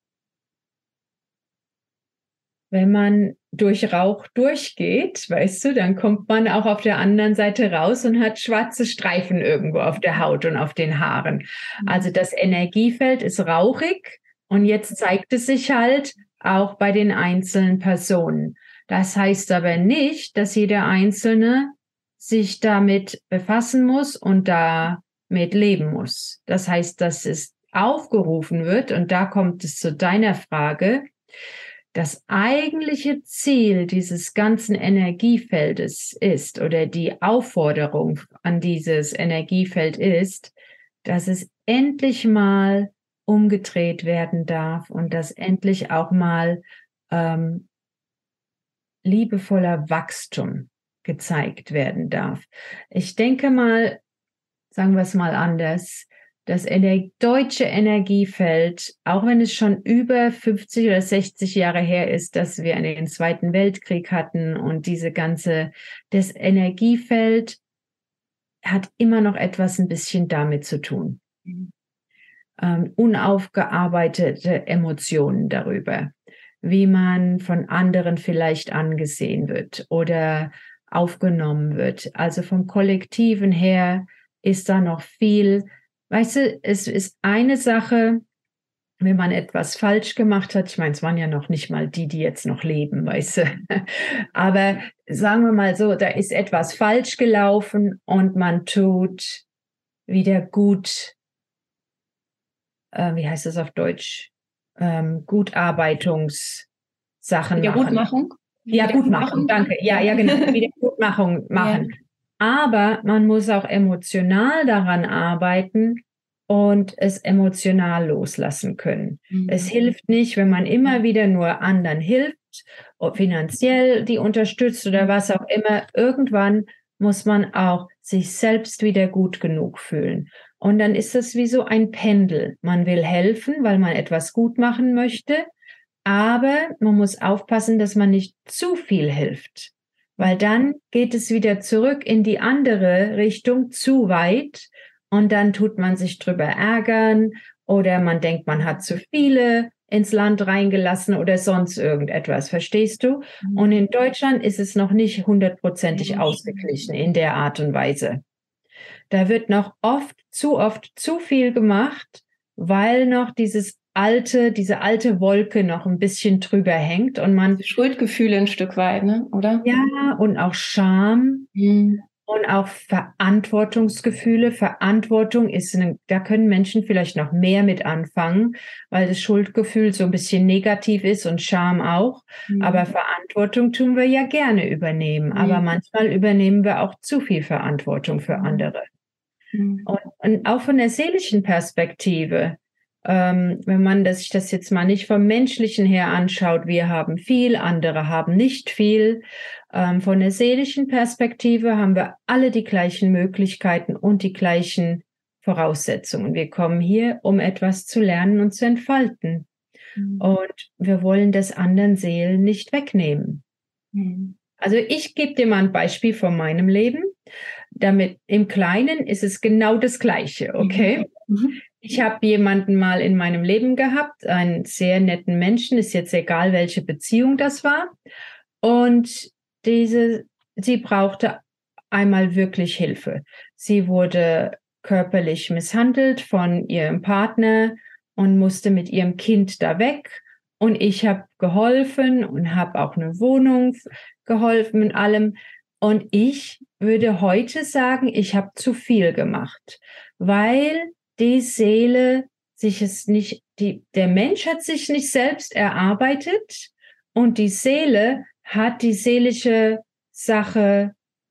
wenn man durch Rauch durchgeht, weißt du, dann kommt man auch auf der anderen Seite raus und hat schwarze Streifen irgendwo auf der Haut und auf den Haaren. Also das Energiefeld ist rauchig und jetzt zeigt es sich halt auch bei den einzelnen Personen. Das heißt aber nicht, dass jeder Einzelne sich damit befassen muss und damit leben muss. Das heißt, dass es aufgerufen wird, und da kommt es zu deiner Frage, das eigentliche Ziel dieses ganzen Energiefeldes ist, oder die Aufforderung an dieses Energiefeld ist, dass es endlich mal umgedreht werden darf und dass endlich auch mal ähm, liebevoller Wachstum gezeigt werden darf. Ich denke mal, sagen wir es mal anders, das ener- deutsche Energiefeld, auch wenn es schon über fünfzig oder sechzig Jahre her ist, dass wir einen Zweiten Weltkrieg hatten und diese ganze, das Energiefeld hat immer noch etwas ein bisschen damit zu tun. Mhm. Ähm, unaufgearbeitete Emotionen darüber, wie man von anderen vielleicht angesehen wird oder aufgenommen wird. Also vom Kollektiven her ist da noch viel. Weißt du, es ist eine Sache, wenn man etwas falsch gemacht hat. Ich meine, es waren ja noch nicht mal die, die jetzt noch leben, weißt du. Aber sagen wir mal so, da ist etwas falsch gelaufen und man tut wieder gut, äh, wie heißt das auf Deutsch? Ähm, Gutarbeitungssachen machen. Wiedergutmachung? Ja, Gutmachung, danke. Ja, ja, genau. Wiedergutmachung machen. Ja. Aber man muss auch emotional daran arbeiten, und es emotional loslassen können. Mhm. Es hilft nicht, wenn man immer wieder nur anderen hilft, ob finanziell die unterstützt oder was auch immer. Irgendwann muss man auch sich selbst wieder gut genug fühlen. Und dann ist es wie so ein Pendel. Man will helfen, weil man etwas gut machen möchte, aber man muss aufpassen, dass man nicht zu viel hilft, weil dann geht es wieder zurück in die andere Richtung, zu weit, und dann tut man sich drüber ärgern oder man denkt, man hat zu viele ins Land reingelassen oder sonst irgendetwas, verstehst du? Und in Deutschland ist es noch nicht hundertprozentig ausgeglichen in der Art und Weise. Da wird noch oft, zu oft zu viel gemacht, weil noch dieses alte, diese alte Wolke noch ein bisschen drüber hängt und man... Schuldgefühle ein Stück weit, ne? Oder? Ja, und auch Scham. Mhm. Und auch Verantwortungsgefühle. Verantwortung ist, eine, da können Menschen vielleicht noch mehr mit anfangen, weil das Schuldgefühl so ein bisschen negativ ist und Scham auch. Mhm. Aber Verantwortung tun wir ja gerne übernehmen. Mhm. Aber manchmal übernehmen wir auch zu viel Verantwortung für andere. Mhm. Und, und auch von der seelischen Perspektive, ähm, wenn man das, sich das jetzt mal nicht vom Menschlichen her anschaut, wir haben viel, andere haben nicht viel. Ähm, von der seelischen Perspektive haben wir alle die gleichen Möglichkeiten und die gleichen Voraussetzungen. Wir kommen hier, um etwas zu lernen und zu entfalten. Mhm. Und wir wollen das anderen Seelen nicht wegnehmen. Mhm. Also ich gebe dir mal ein Beispiel von meinem Leben. Damit im Kleinen ist es genau das Gleiche, okay? Mhm. Ich habe jemanden mal in meinem Leben gehabt, einen sehr netten Menschen, ist jetzt egal, welche Beziehung das war. Und diese, sie brauchte einmal wirklich Hilfe. Sie wurde körperlich misshandelt von ihrem Partner und musste mit ihrem Kind da weg. Und ich habe geholfen und habe auch eine Wohnung geholfen mit allem. Und ich würde heute sagen, ich habe zu viel gemacht, weil die Seele sich es nicht, die, der Mensch hat sich nicht selbst erarbeitet und die Seele hat die seelische Sache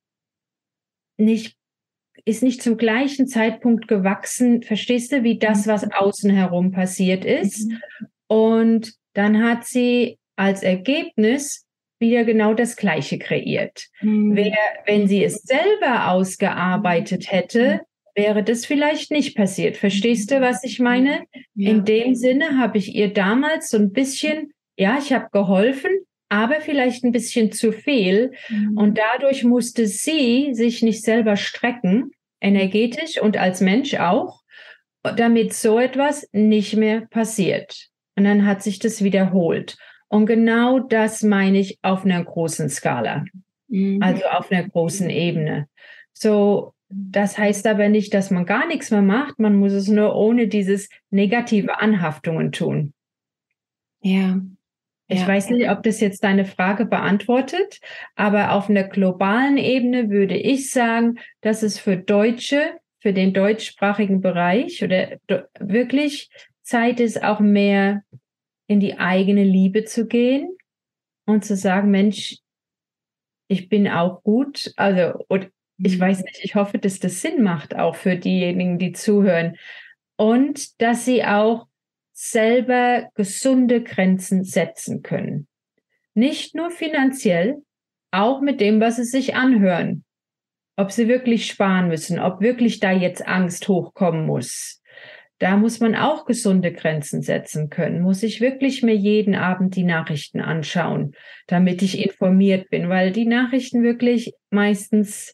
nicht, ist nicht zum gleichen Zeitpunkt gewachsen, verstehst du, wie das, was außen herum passiert ist. Und dann hat sie als Ergebnis wieder genau das Gleiche kreiert. Mhm. Wer, wenn sie es selber ausgearbeitet hätte, wäre das vielleicht nicht passiert. Verstehst du, was ich meine? Ja. In dem Sinne habe ich ihr damals so ein bisschen, ja, ich habe geholfen, aber vielleicht ein bisschen zu viel. Mhm. Und dadurch musste sie sich nicht selber strecken, energetisch und als Mensch auch, damit so etwas nicht mehr passiert. Und dann hat sich das wiederholt. Und genau das meine ich auf einer großen Skala, mhm. also auf einer großen Ebene. So, das heißt aber nicht, dass man gar nichts mehr macht, man muss es nur ohne dieses negative Anhaftungen tun. Ja. Ich ja. weiß nicht, ob das jetzt deine Frage beantwortet, aber auf einer globalen Ebene würde ich sagen, dass es für Deutsche, für den deutschsprachigen Bereich oder wirklich Zeit ist, auch mehr in die eigene Liebe zu gehen und zu sagen, Mensch, ich bin auch gut. Also, und ich weiß nicht, ich hoffe, dass das Sinn macht, auch für diejenigen, die zuhören. Und dass sie auch selber gesunde Grenzen setzen können. Nicht nur finanziell, auch mit dem, was sie sich anhören. Ob sie wirklich sparen müssen, ob wirklich da jetzt Angst hochkommen muss. Da muss man auch gesunde Grenzen setzen können. Muss ich wirklich mir jeden Abend die Nachrichten anschauen, damit ich informiert bin, weil die Nachrichten wirklich meistens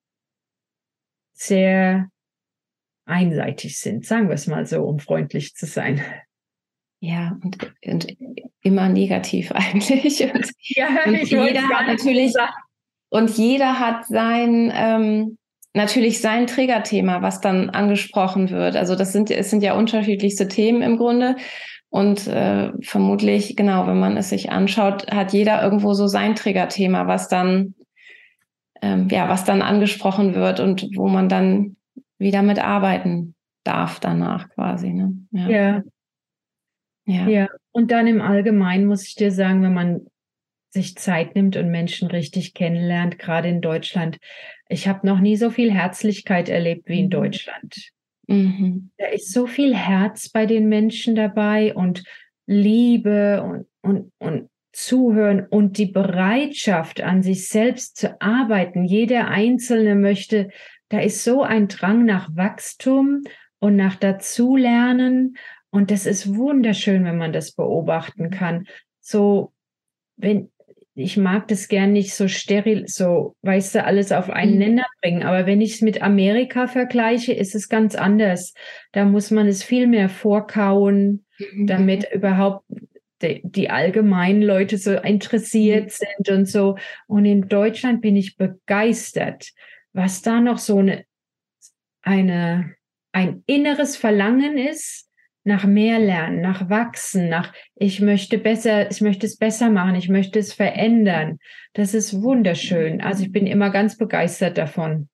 sehr einseitig sind, sagen wir es mal so, um freundlich zu sein. Ja, und, und immer negativ eigentlich. Und, ja, und ich jeder hat natürlich sagen. Und jeder hat sein ähm, natürlich sein Triggerthema, was dann angesprochen wird. Also das sind es sind ja unterschiedlichste Themen im Grunde. Und äh, vermutlich, genau, wenn man es sich anschaut, hat jeder irgendwo so sein Triggerthema, was dann ähm, ja, was dann angesprochen wird und wo man dann wieder mit arbeiten darf danach quasi. Ne? Ja. ja. Ja. ja, und dann im Allgemeinen muss ich dir sagen, wenn man sich Zeit nimmt und Menschen richtig kennenlernt, gerade in Deutschland. Ich habe noch nie so viel Herzlichkeit erlebt wie in Deutschland. Mhm. Da ist so viel Herz bei den Menschen dabei und Liebe und, und, und Zuhören und die Bereitschaft, an sich selbst zu arbeiten. Jeder Einzelne möchte, da ist so ein Drang nach Wachstum und nach Dazulernen. Und das ist wunderschön, wenn man das beobachten kann. So, wenn, ich mag das gern nicht so steril, so, weißt du, alles auf einen Nenner bringen. Aber wenn ich es mit Amerika vergleiche, ist es ganz anders. Da muss man es viel mehr vorkauen, damit überhaupt die, die allgemeinen Leute so interessiert sind und so. Und in Deutschland bin ich begeistert, was da noch so eine, eine, ein inneres Verlangen ist, nach mehr Lernen, nach Wachsen, nach ich möchte besser, ich möchte es besser machen, ich möchte es verändern. Das ist wunderschön. Also ich bin immer ganz begeistert davon.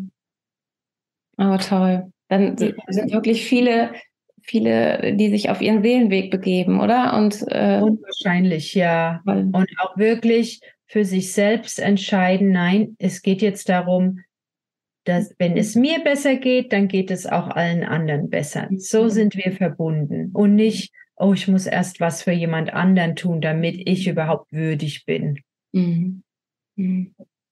Oh, toll. Dann sind wirklich viele, viele, die sich auf ihren Seelenweg begeben, oder? Und äh, unwahrscheinlich, ja. Und auch wirklich für sich selbst entscheiden, nein, es geht jetzt darum, dass, wenn es mir besser geht, dann geht es auch allen anderen besser. So sind wir verbunden. Und nicht, oh, ich muss erst was für jemand anderen tun, damit ich überhaupt würdig bin. Mhm. Mhm.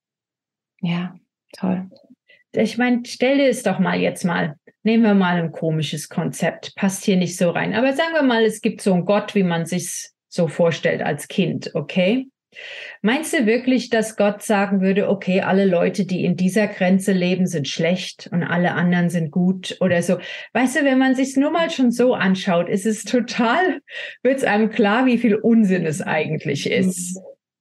Ja, toll. Ich meine, stell dir es doch mal jetzt mal. Nehmen wir mal ein komisches Konzept. Passt hier nicht so rein. Aber sagen wir mal, es gibt so einen Gott, wie man sich so vorstellt als Kind, okay? Meinst du wirklich, dass Gott sagen würde, okay, alle Leute, die in dieser Grenze leben, sind schlecht und alle anderen sind gut oder so? Weißt du, wenn man sich nur mal schon so anschaut, ist es total, wird es einem klar, wie viel Unsinn es eigentlich ist.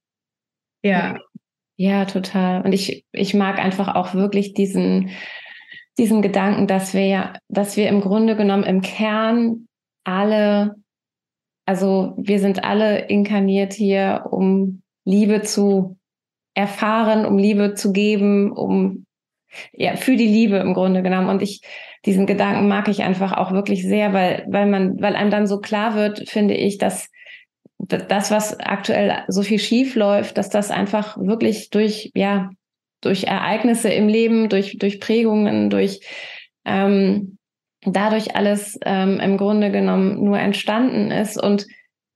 Ja. Ja, total. Und ich, ich mag einfach auch wirklich diesen, diesen Gedanken, dass wir ja, dass wir im Grunde genommen im Kern alle, also wir sind alle inkarniert hier, um Liebe zu erfahren, um Liebe zu geben, um, ja, für die Liebe im Grunde genommen. Und ich, diesen Gedanken mag ich einfach auch wirklich sehr, weil, weil man, weil einem dann so klar wird, finde ich, dass das, was aktuell so viel schief läuft, dass das einfach wirklich durch, ja, durch Ereignisse im Leben, durch, durch Prägungen, durch ähm, dadurch alles ähm, im Grunde genommen nur entstanden ist und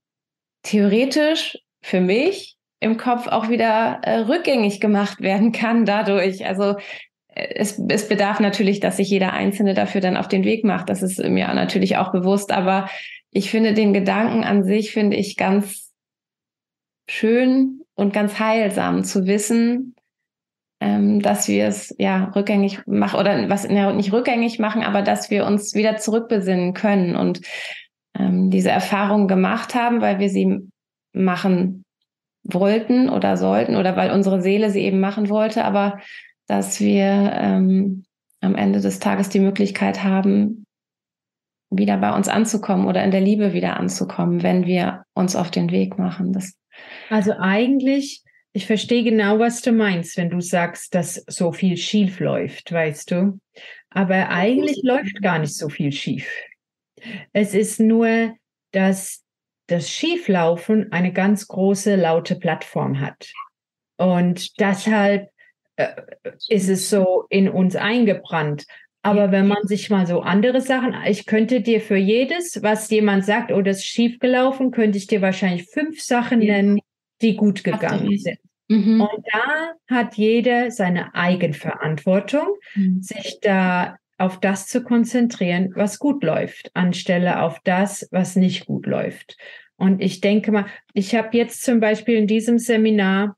theoretisch für mich im Kopf auch wieder äh, rückgängig gemacht werden kann dadurch. Also es, es bedarf natürlich, dass sich jeder Einzelne dafür dann auf den Weg macht. Das ist mir natürlich auch bewusst, aber ich finde den Gedanken an sich, finde ich ganz schön und ganz heilsam zu wissen, ähm, dass wir es ja rückgängig machen oder was ja, nicht rückgängig machen, aber dass wir uns wieder zurückbesinnen können und ähm, diese Erfahrung gemacht haben, weil wir sie machen wollten oder sollten oder weil unsere Seele sie eben machen wollte, aber dass wir ähm, am Ende des Tages die Möglichkeit haben, wieder bei uns anzukommen oder in der Liebe wieder anzukommen, wenn wir uns auf den Weg machen. Das also eigentlich, ich verstehe genau, was du meinst, wenn du sagst, dass so viel schief läuft, weißt du. Aber eigentlich läuft gar nicht so viel schief. Es ist nur, dass das Schieflaufen eine ganz große, laute Plattform hat. Und deshalb äh, ist es so in uns eingebrannt. Aber wenn man sich mal so andere Sachen, ich könnte dir für jedes, was jemand sagt, oh, das ist schiefgelaufen, könnte ich dir wahrscheinlich fünf Sachen nennen, die gut gegangen sind. Mhm. Und da hat jeder seine Eigenverantwortung, mhm. sich da auf das zu konzentrieren, was gut läuft, anstelle auf das, was nicht gut läuft. Und ich denke mal, ich habe jetzt zum Beispiel in diesem Seminar,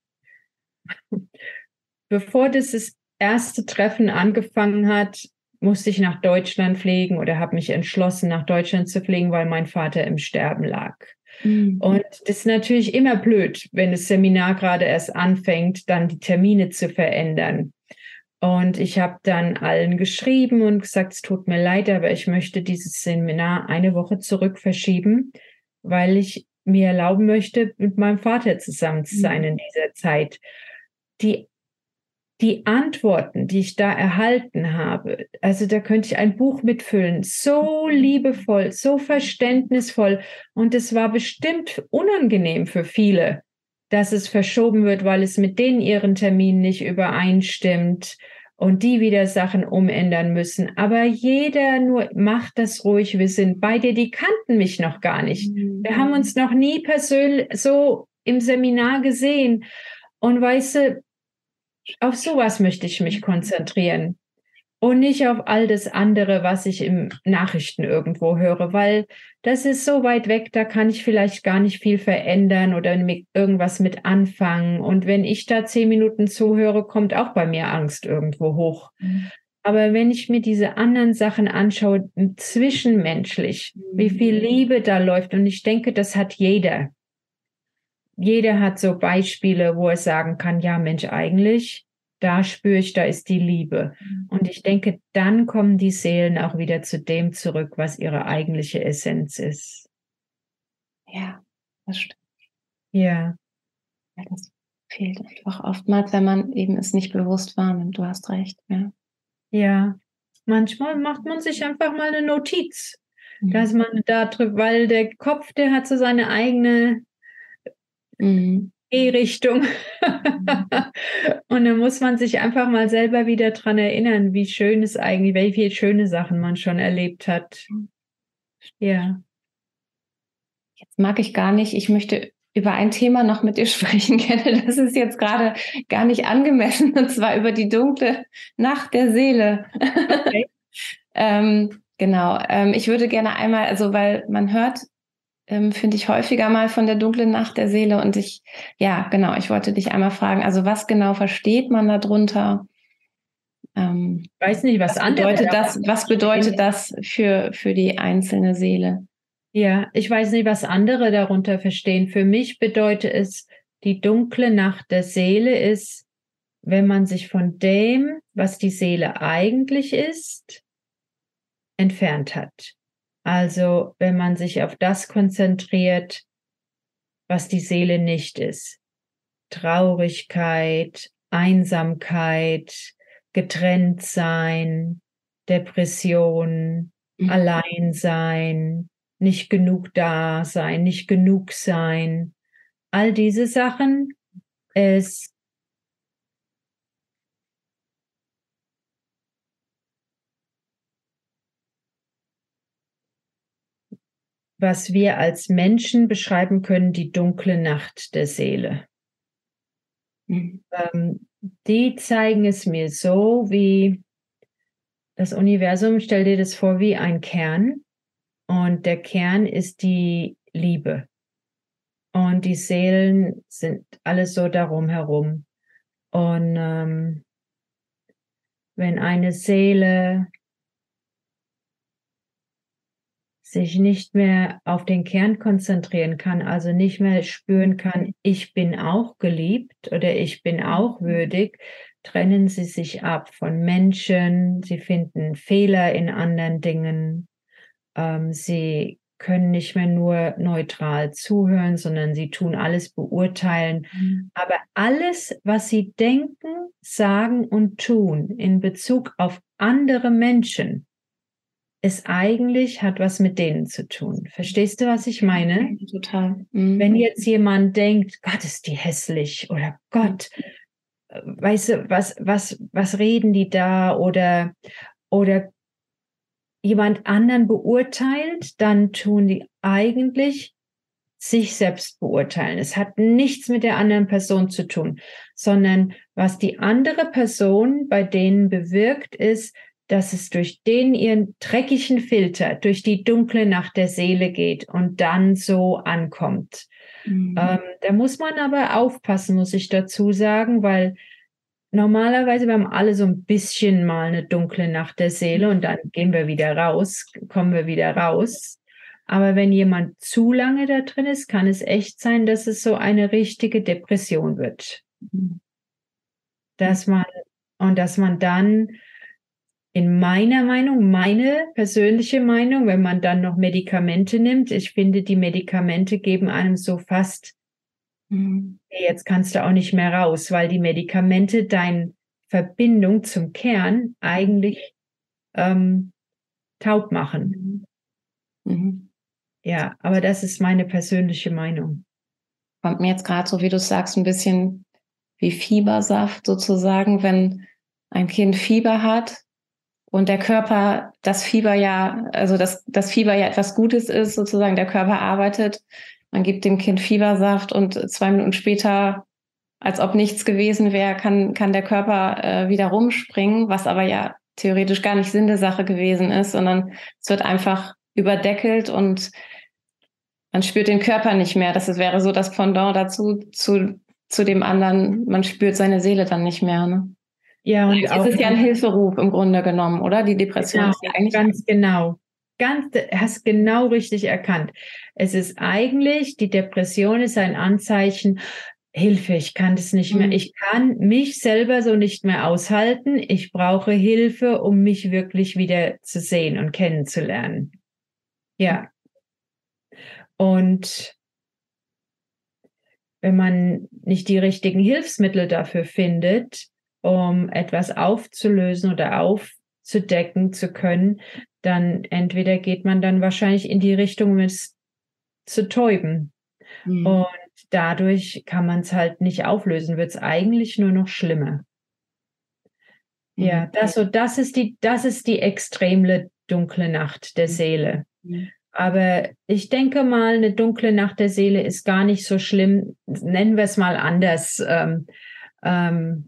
bevor das, das erste Treffen angefangen hat, musste ich nach Deutschland fliegen oder habe mich entschlossen, nach Deutschland zu fliegen, weil mein Vater im Sterben lag. Mhm. Und das ist natürlich immer blöd, wenn das Seminar gerade erst anfängt, dann die Termine zu verändern. Und ich habe dann allen geschrieben und gesagt, es tut mir leid, aber ich möchte dieses Seminar eine Woche zurück verschieben, weil ich mir erlauben möchte, mit meinem Vater zusammen zu sein in dieser Zeit. Die, die Antworten, die ich da erhalten habe, also da könnte ich ein Buch mitfüllen, so liebevoll, so verständnisvoll. Und es war bestimmt unangenehm für viele, dass es verschoben wird, weil es mit denen ihren Termin nicht übereinstimmt. und die wieder Sachen umändern müssen. Aber jeder nur macht das ruhig. Wir sind bei dir, die kannten mich noch gar nicht. Wir haben uns noch nie persönlich so im Seminar gesehen. Und weißt du, auf sowas möchte ich mich konzentrieren. Und nicht auf all das andere, was ich im Nachrichten irgendwo höre, weil das ist so weit weg, da kann ich vielleicht gar nicht viel verändern oder mit irgendwas mit anfangen. Und wenn ich da zehn Minuten zuhöre, kommt auch bei mir Angst irgendwo hoch. Mhm. Aber wenn ich mir diese anderen Sachen anschaue, zwischenmenschlich, mhm. wie viel Liebe da läuft, und ich denke, das hat jeder. Jeder hat so Beispiele, wo er sagen kann, ja Mensch, eigentlich da spüre ich, da ist die Liebe. Und ich denke, dann kommen die Seelen auch wieder zu dem zurück, was ihre eigentliche Essenz ist. Ja, das stimmt. Ja. Ja, das fehlt einfach oftmals, wenn man eben es nicht bewusst wahrnimmt. Du hast recht. Ja, ja. Manchmal macht man sich einfach mal eine Notiz, mhm. dass man da drüber, weil der Kopf, der hat so seine eigene mhm. E-Richtung. Und dann muss man sich einfach mal selber wieder dran erinnern, wie schön es eigentlich, welche schöne Sachen man schon erlebt hat. Ja. Jetzt mag ich gar nicht, ich möchte über ein Thema noch mit dir sprechen, Kenne. Das ist jetzt gerade gar nicht angemessen, und zwar über die dunkle Nacht der Seele. Okay. ähm, genau. Ähm, ich würde gerne einmal, also weil man hört, Ähm, finde ich häufiger mal von der dunklen Nacht der Seele. Und ich, ja, genau, ich wollte dich einmal fragen, also was genau versteht man darunter? Ähm, ich weiß nicht, was, was bedeutet das, was bedeutet das für, für die einzelne Seele? Ja, ich weiß nicht, was andere darunter verstehen. Für mich bedeutet es, die dunkle Nacht der Seele ist, wenn man sich von dem, was die Seele eigentlich ist, entfernt hat. Also wenn man sich auf das konzentriert, was die Seele nicht ist. Traurigkeit, Einsamkeit, Getrenntsein, Depression, mhm. Alleinsein, nicht genug da sein, nicht genug sein. All diese Sachen ist was wir als Menschen beschreiben können, die dunkle Nacht der Seele. Mhm. Ähm, die zeigen es mir so, wie das Universum, stell dir das vor, wie ein Kern. Und der Kern ist die Liebe. Und die Seelen sind alles so darum herum. Und ähm, wenn eine Seele sich nicht mehr auf den Kern konzentrieren kann, also nicht mehr spüren kann, ich bin auch geliebt oder ich bin auch würdig, trennen sie sich ab von Menschen, sie finden Fehler in anderen Dingen, ähm, sie können nicht mehr nur neutral zuhören, sondern sie tun alles beurteilen. Mhm. Aber alles, was sie denken, sagen und tun in Bezug auf andere Menschen, es eigentlich hat was mit denen zu tun. Verstehst du, was ich meine? Total. Mhm. Wenn jetzt jemand denkt, Gott, ist die hässlich oder Gott, mhm. weißt du, was, was, was reden die da oder, oder jemand anderen beurteilt, dann tun die eigentlich sich selbst beurteilen. Es hat nichts mit der anderen Person zu tun, sondern was die andere Person bei denen bewirkt, ist, dass es durch den ihren dreckigen Filter, durch die dunkle Nacht der Seele geht und dann so ankommt. Mhm. Ähm, da muss man aber aufpassen, muss ich dazu sagen, weil normalerweise, wir haben alle so ein bisschen mal eine dunkle Nacht der Seele und dann gehen wir wieder raus, kommen wir wieder raus. Aber wenn jemand zu lange da drin ist, kann es echt sein, dass es so eine richtige Depression wird. Dass man, und dass man dann in meiner Meinung, meine persönliche Meinung, wenn man dann noch Medikamente nimmt, ich finde, die Medikamente geben einem so fast, mhm. jetzt kannst du auch nicht mehr raus, weil die Medikamente deine Verbindung zum Kern eigentlich ähm, taub machen. Mhm. Ja, aber das ist meine persönliche Meinung. Kommt mir jetzt gerade so, wie du sagst, ein bisschen wie Fiebersaft sozusagen, wenn ein Kind Fieber hat und der Körper das Fieber ja, also das, das Fieber ja etwas Gutes ist, sozusagen der Körper arbeitet, man gibt dem Kind Fiebersaft und zwei Minuten später, als ob nichts gewesen wäre, kann, kann der Körper äh, wieder rumspringen, was aber ja theoretisch gar nicht Sinn der Sache gewesen ist, sondern es wird einfach überdeckelt und man spürt den Körper nicht mehr. Das wäre so das Pendant dazu, zu, zu dem anderen, man spürt seine Seele dann nicht mehr. Ne? Ja, und es auch ist ja ein Hilferuf im Grunde genommen, oder? Die Depression genau, ist ja eigentlich... Ganz genau. Ganz, hast genau richtig erkannt. Es ist eigentlich, die Depression ist ein Anzeichen, Hilfe, ich kann das nicht mehr, ich kann mich selber so nicht mehr aushalten. Ich brauche Hilfe, um mich wirklich wieder zu sehen und kennenzulernen. Ja. Und wenn man nicht die richtigen Hilfsmittel dafür findet, um etwas aufzulösen oder aufzudecken zu können, dann entweder geht man dann wahrscheinlich in die Richtung, um es zu täuben. Mhm. Und dadurch kann man es halt nicht auflösen, wird es eigentlich nur noch schlimmer. Mhm. Ja, das, so, das ist die, das ist die extreme dunkle Nacht der Seele. Mhm. Aber ich denke mal, eine dunkle Nacht der Seele ist gar nicht so schlimm. Nennen wir es mal anders. Ähm, ähm,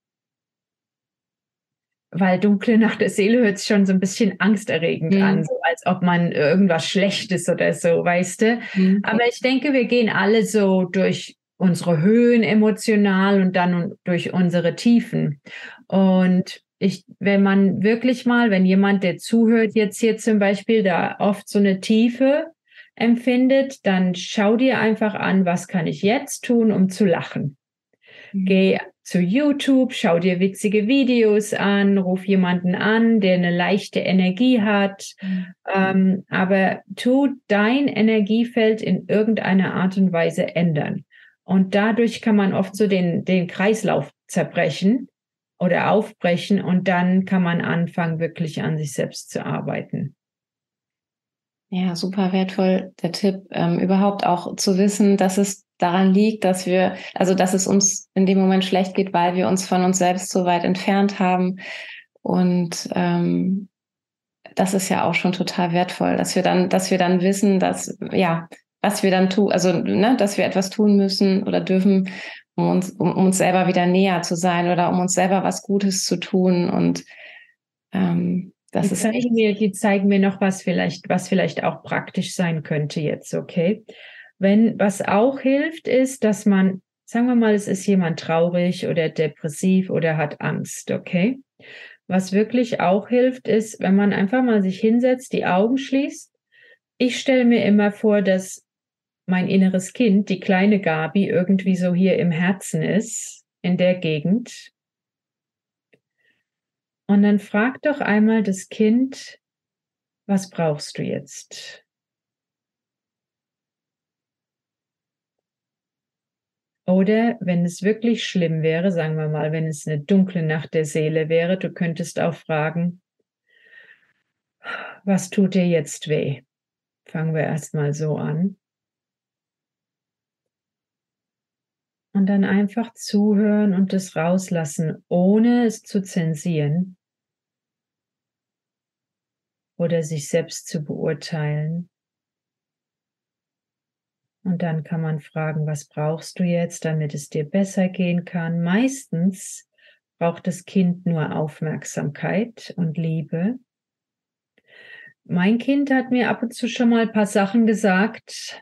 weil dunkle Nacht der Seele hört sich schon so ein bisschen angsterregend mhm. an, so als ob man irgendwas Schlechtes oder so, weißt du. Mhm. Aber ich denke, wir gehen alle so durch unsere Höhen emotional und dann durch unsere Tiefen. Und ich, wenn man wirklich mal, wenn jemand, der zuhört, jetzt hier zum Beispiel, da oft so eine Tiefe empfindet, dann schau dir einfach an, was kann ich jetzt tun, um zu lachen. Mhm. Geh zu YouTube, schau dir witzige Videos an, ruf jemanden an, der eine leichte Energie hat. Mhm. Ähm, aber tu dein Energiefeld in irgendeiner Art und Weise ändern. Und dadurch kann man oft so den, den Kreislauf zerbrechen oder aufbrechen und dann kann man anfangen, wirklich an sich selbst zu arbeiten. Ja, super wertvoll, der Tipp, ähm, überhaupt auch zu wissen, dass es daran liegt, dass wir, also dass es uns in dem Moment schlecht geht, weil wir uns von uns selbst so weit entfernt haben. Und ähm, das ist ja auch schon total wertvoll, dass wir dann, dass wir dann wissen, dass, ja, was wir dann tun, also ne, dass wir etwas tun müssen oder dürfen, um uns, um, um uns selber wieder näher zu sein oder um uns selber was Gutes zu tun. Und ähm, das die ist zeigen echt mir, die zeigen mir noch was vielleicht, was vielleicht auch praktisch sein könnte jetzt, okay? Wenn, was auch hilft, ist, dass man, sagen wir mal, es ist jemand traurig oder depressiv oder hat Angst, okay? Was wirklich auch hilft, ist, wenn man einfach mal sich hinsetzt, die Augen schließt. Ich stelle mir immer vor, dass mein inneres Kind, die kleine Gabi, irgendwie so hier im Herzen ist, in der Gegend. Und dann frag doch einmal das Kind, was brauchst du jetzt? Oder wenn es wirklich schlimm wäre, sagen wir mal, wenn es eine dunkle Nacht der Seele wäre, du könntest auch fragen, was tut dir jetzt weh? Fangen wir erstmal so an. Und dann einfach zuhören und es rauslassen, ohne es zu zensieren oder sich selbst zu beurteilen. Und dann kann man fragen, was brauchst du jetzt, damit es dir besser gehen kann? Meistens braucht das Kind nur Aufmerksamkeit und Liebe. Mein Kind hat mir ab und zu schon mal ein paar Sachen gesagt,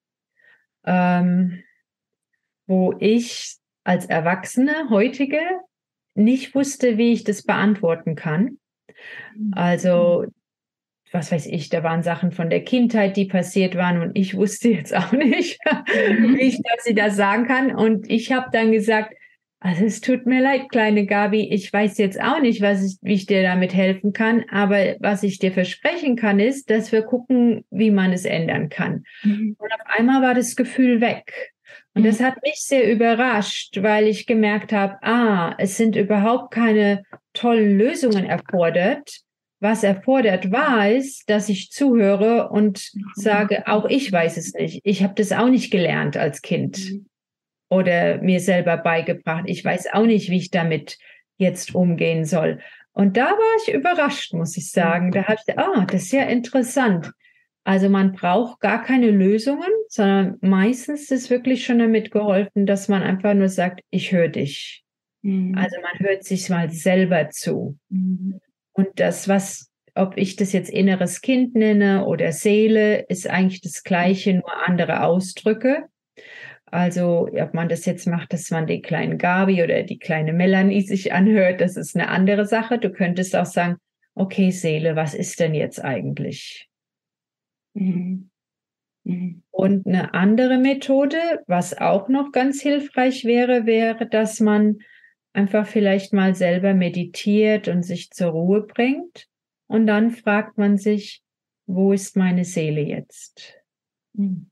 ähm, wo ich als Erwachsene, heutige, nicht wusste, wie ich das beantworten kann. Also, was weiß ich, da waren Sachen von der Kindheit, die passiert waren und ich wusste jetzt auch nicht, wie ich das, sie das sagen kann. Und ich habe dann gesagt, also es tut mir leid, kleine Gabi, ich weiß jetzt auch nicht, was ich, wie ich dir damit helfen kann, aber was ich dir versprechen kann, ist, dass wir gucken, wie man es ändern kann. Mhm. Und auf einmal war das Gefühl weg. Und das hat mich sehr überrascht, weil ich gemerkt habe, ah, es sind überhaupt keine tollen Lösungen erfordert. Was erfordert war, ist, dass ich zuhöre und sage, auch ich weiß es nicht. Ich habe das auch nicht gelernt als Kind oder mir selber beigebracht. Ich weiß auch nicht, wie ich damit jetzt umgehen soll. Und da war ich überrascht, muss ich sagen. Da habe ich gedacht, ah, das ist ja interessant. Also man braucht gar keine Lösungen, sondern meistens ist wirklich schon damit geholfen, dass man einfach nur sagt, ich höre dich. Mhm. Also man hört sich mal selber zu. Mhm. Und das, was, ob ich das jetzt inneres Kind nenne oder Seele, ist eigentlich das Gleiche, nur andere Ausdrücke. Also ob man das jetzt macht, dass man die kleine Gabi oder die kleine Melanie sich anhört, das ist eine andere Sache. Du könntest auch sagen, okay, Seele, was ist denn jetzt eigentlich? Mhm. Mhm. Und eine andere Methode, was auch noch ganz hilfreich wäre, wäre, dass man einfach vielleicht mal selber meditiert und sich zur Ruhe bringt. Und dann fragt man sich, wo ist meine Seele jetzt? Mhm.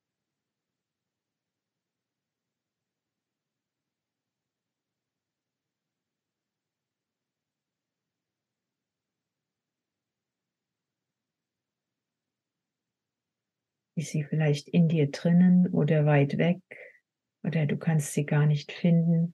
Ist sie vielleicht in dir drinnen oder weit weg? Oder du kannst sie gar nicht finden?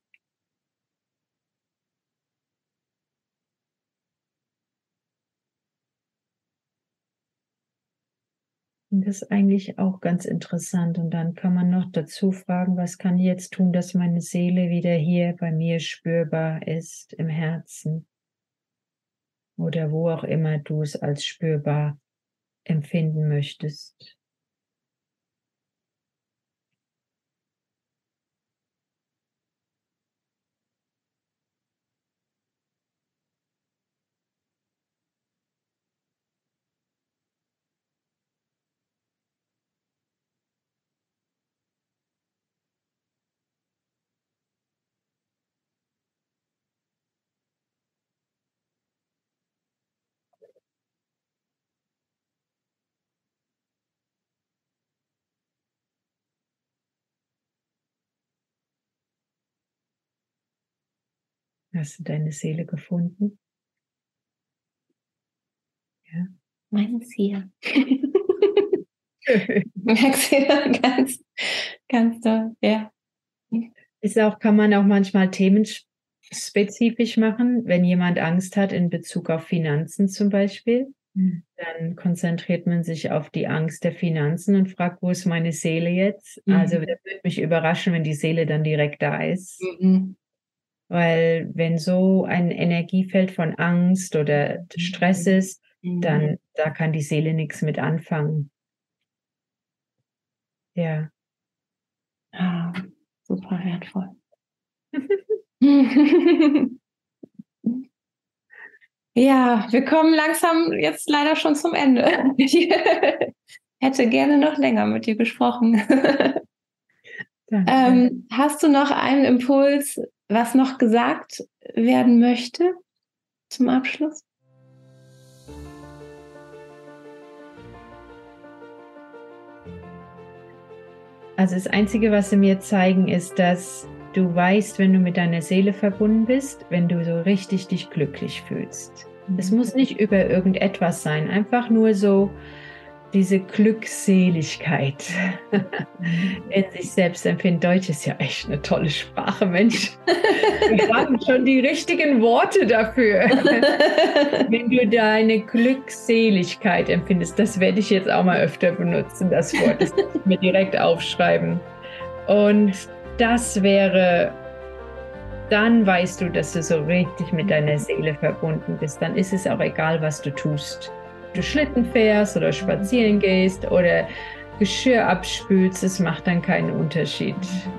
Und das ist eigentlich auch ganz interessant. Und dann kann man noch dazu fragen, was kann ich jetzt tun, dass meine Seele wieder hier bei mir spürbar ist, im Herzen? Oder wo auch immer du es als spürbar empfinden möchtest. Hast du deine Seele gefunden? Ja. Meins hier. Merkst du das ganz, ganz doll, ja. Ist auch, kann man auch manchmal themenspezifisch machen, wenn jemand Angst hat in Bezug auf Finanzen zum Beispiel. Mhm. Dann konzentriert man sich auf die Angst der Finanzen und fragt, wo ist meine Seele jetzt? Mhm. Also das würde mich überraschen, wenn die Seele dann direkt da ist. Mhm. Weil wenn so ein Energiefeld von Angst oder Stress ist, mhm. dann da kann die Seele nichts mit anfangen. Ja. Ah, super wertvoll. Ja, wir kommen langsam jetzt leider schon zum Ende. Ich hätte gerne noch länger mit dir gesprochen. ähm, hast du noch einen Impuls, was noch gesagt werden möchte zum Abschluss? Also das Einzige, was sie mir zeigen, ist, dass du weißt, wenn du mit deiner Seele verbunden bist, wenn du so richtig dich glücklich fühlst. Mhm. Es muss nicht über irgendetwas sein, einfach nur so diese Glückseligkeit in sich selbst empfinden. Deutsch ist ja echt eine tolle Sprache, Mensch. Wir haben schon die richtigen Worte dafür. Wenn du deine Glückseligkeit empfindest, das werde ich jetzt auch mal öfter benutzen, das Wort, das muss ich mir direkt aufschreiben. Und das wäre, dann weißt du, dass du so richtig mit deiner Seele verbunden bist. Dann ist es auch egal, was du tust. Du Schlitten fährst oder spazieren gehst oder Geschirr abspülst, es macht dann keinen Unterschied.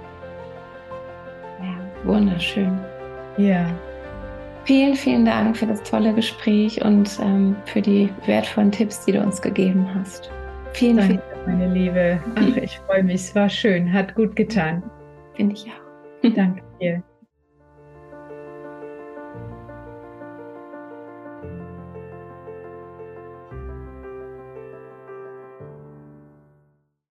Ja, wunderschön. Ja. Vielen, vielen Dank für das tolle Gespräch und ähm, für die wertvollen Tipps, die du uns gegeben hast. Vielen, Danke, vielen meine Liebe. Ach, ich freue mich, es war schön, hat gut getan. Finde ich auch. Danke dir.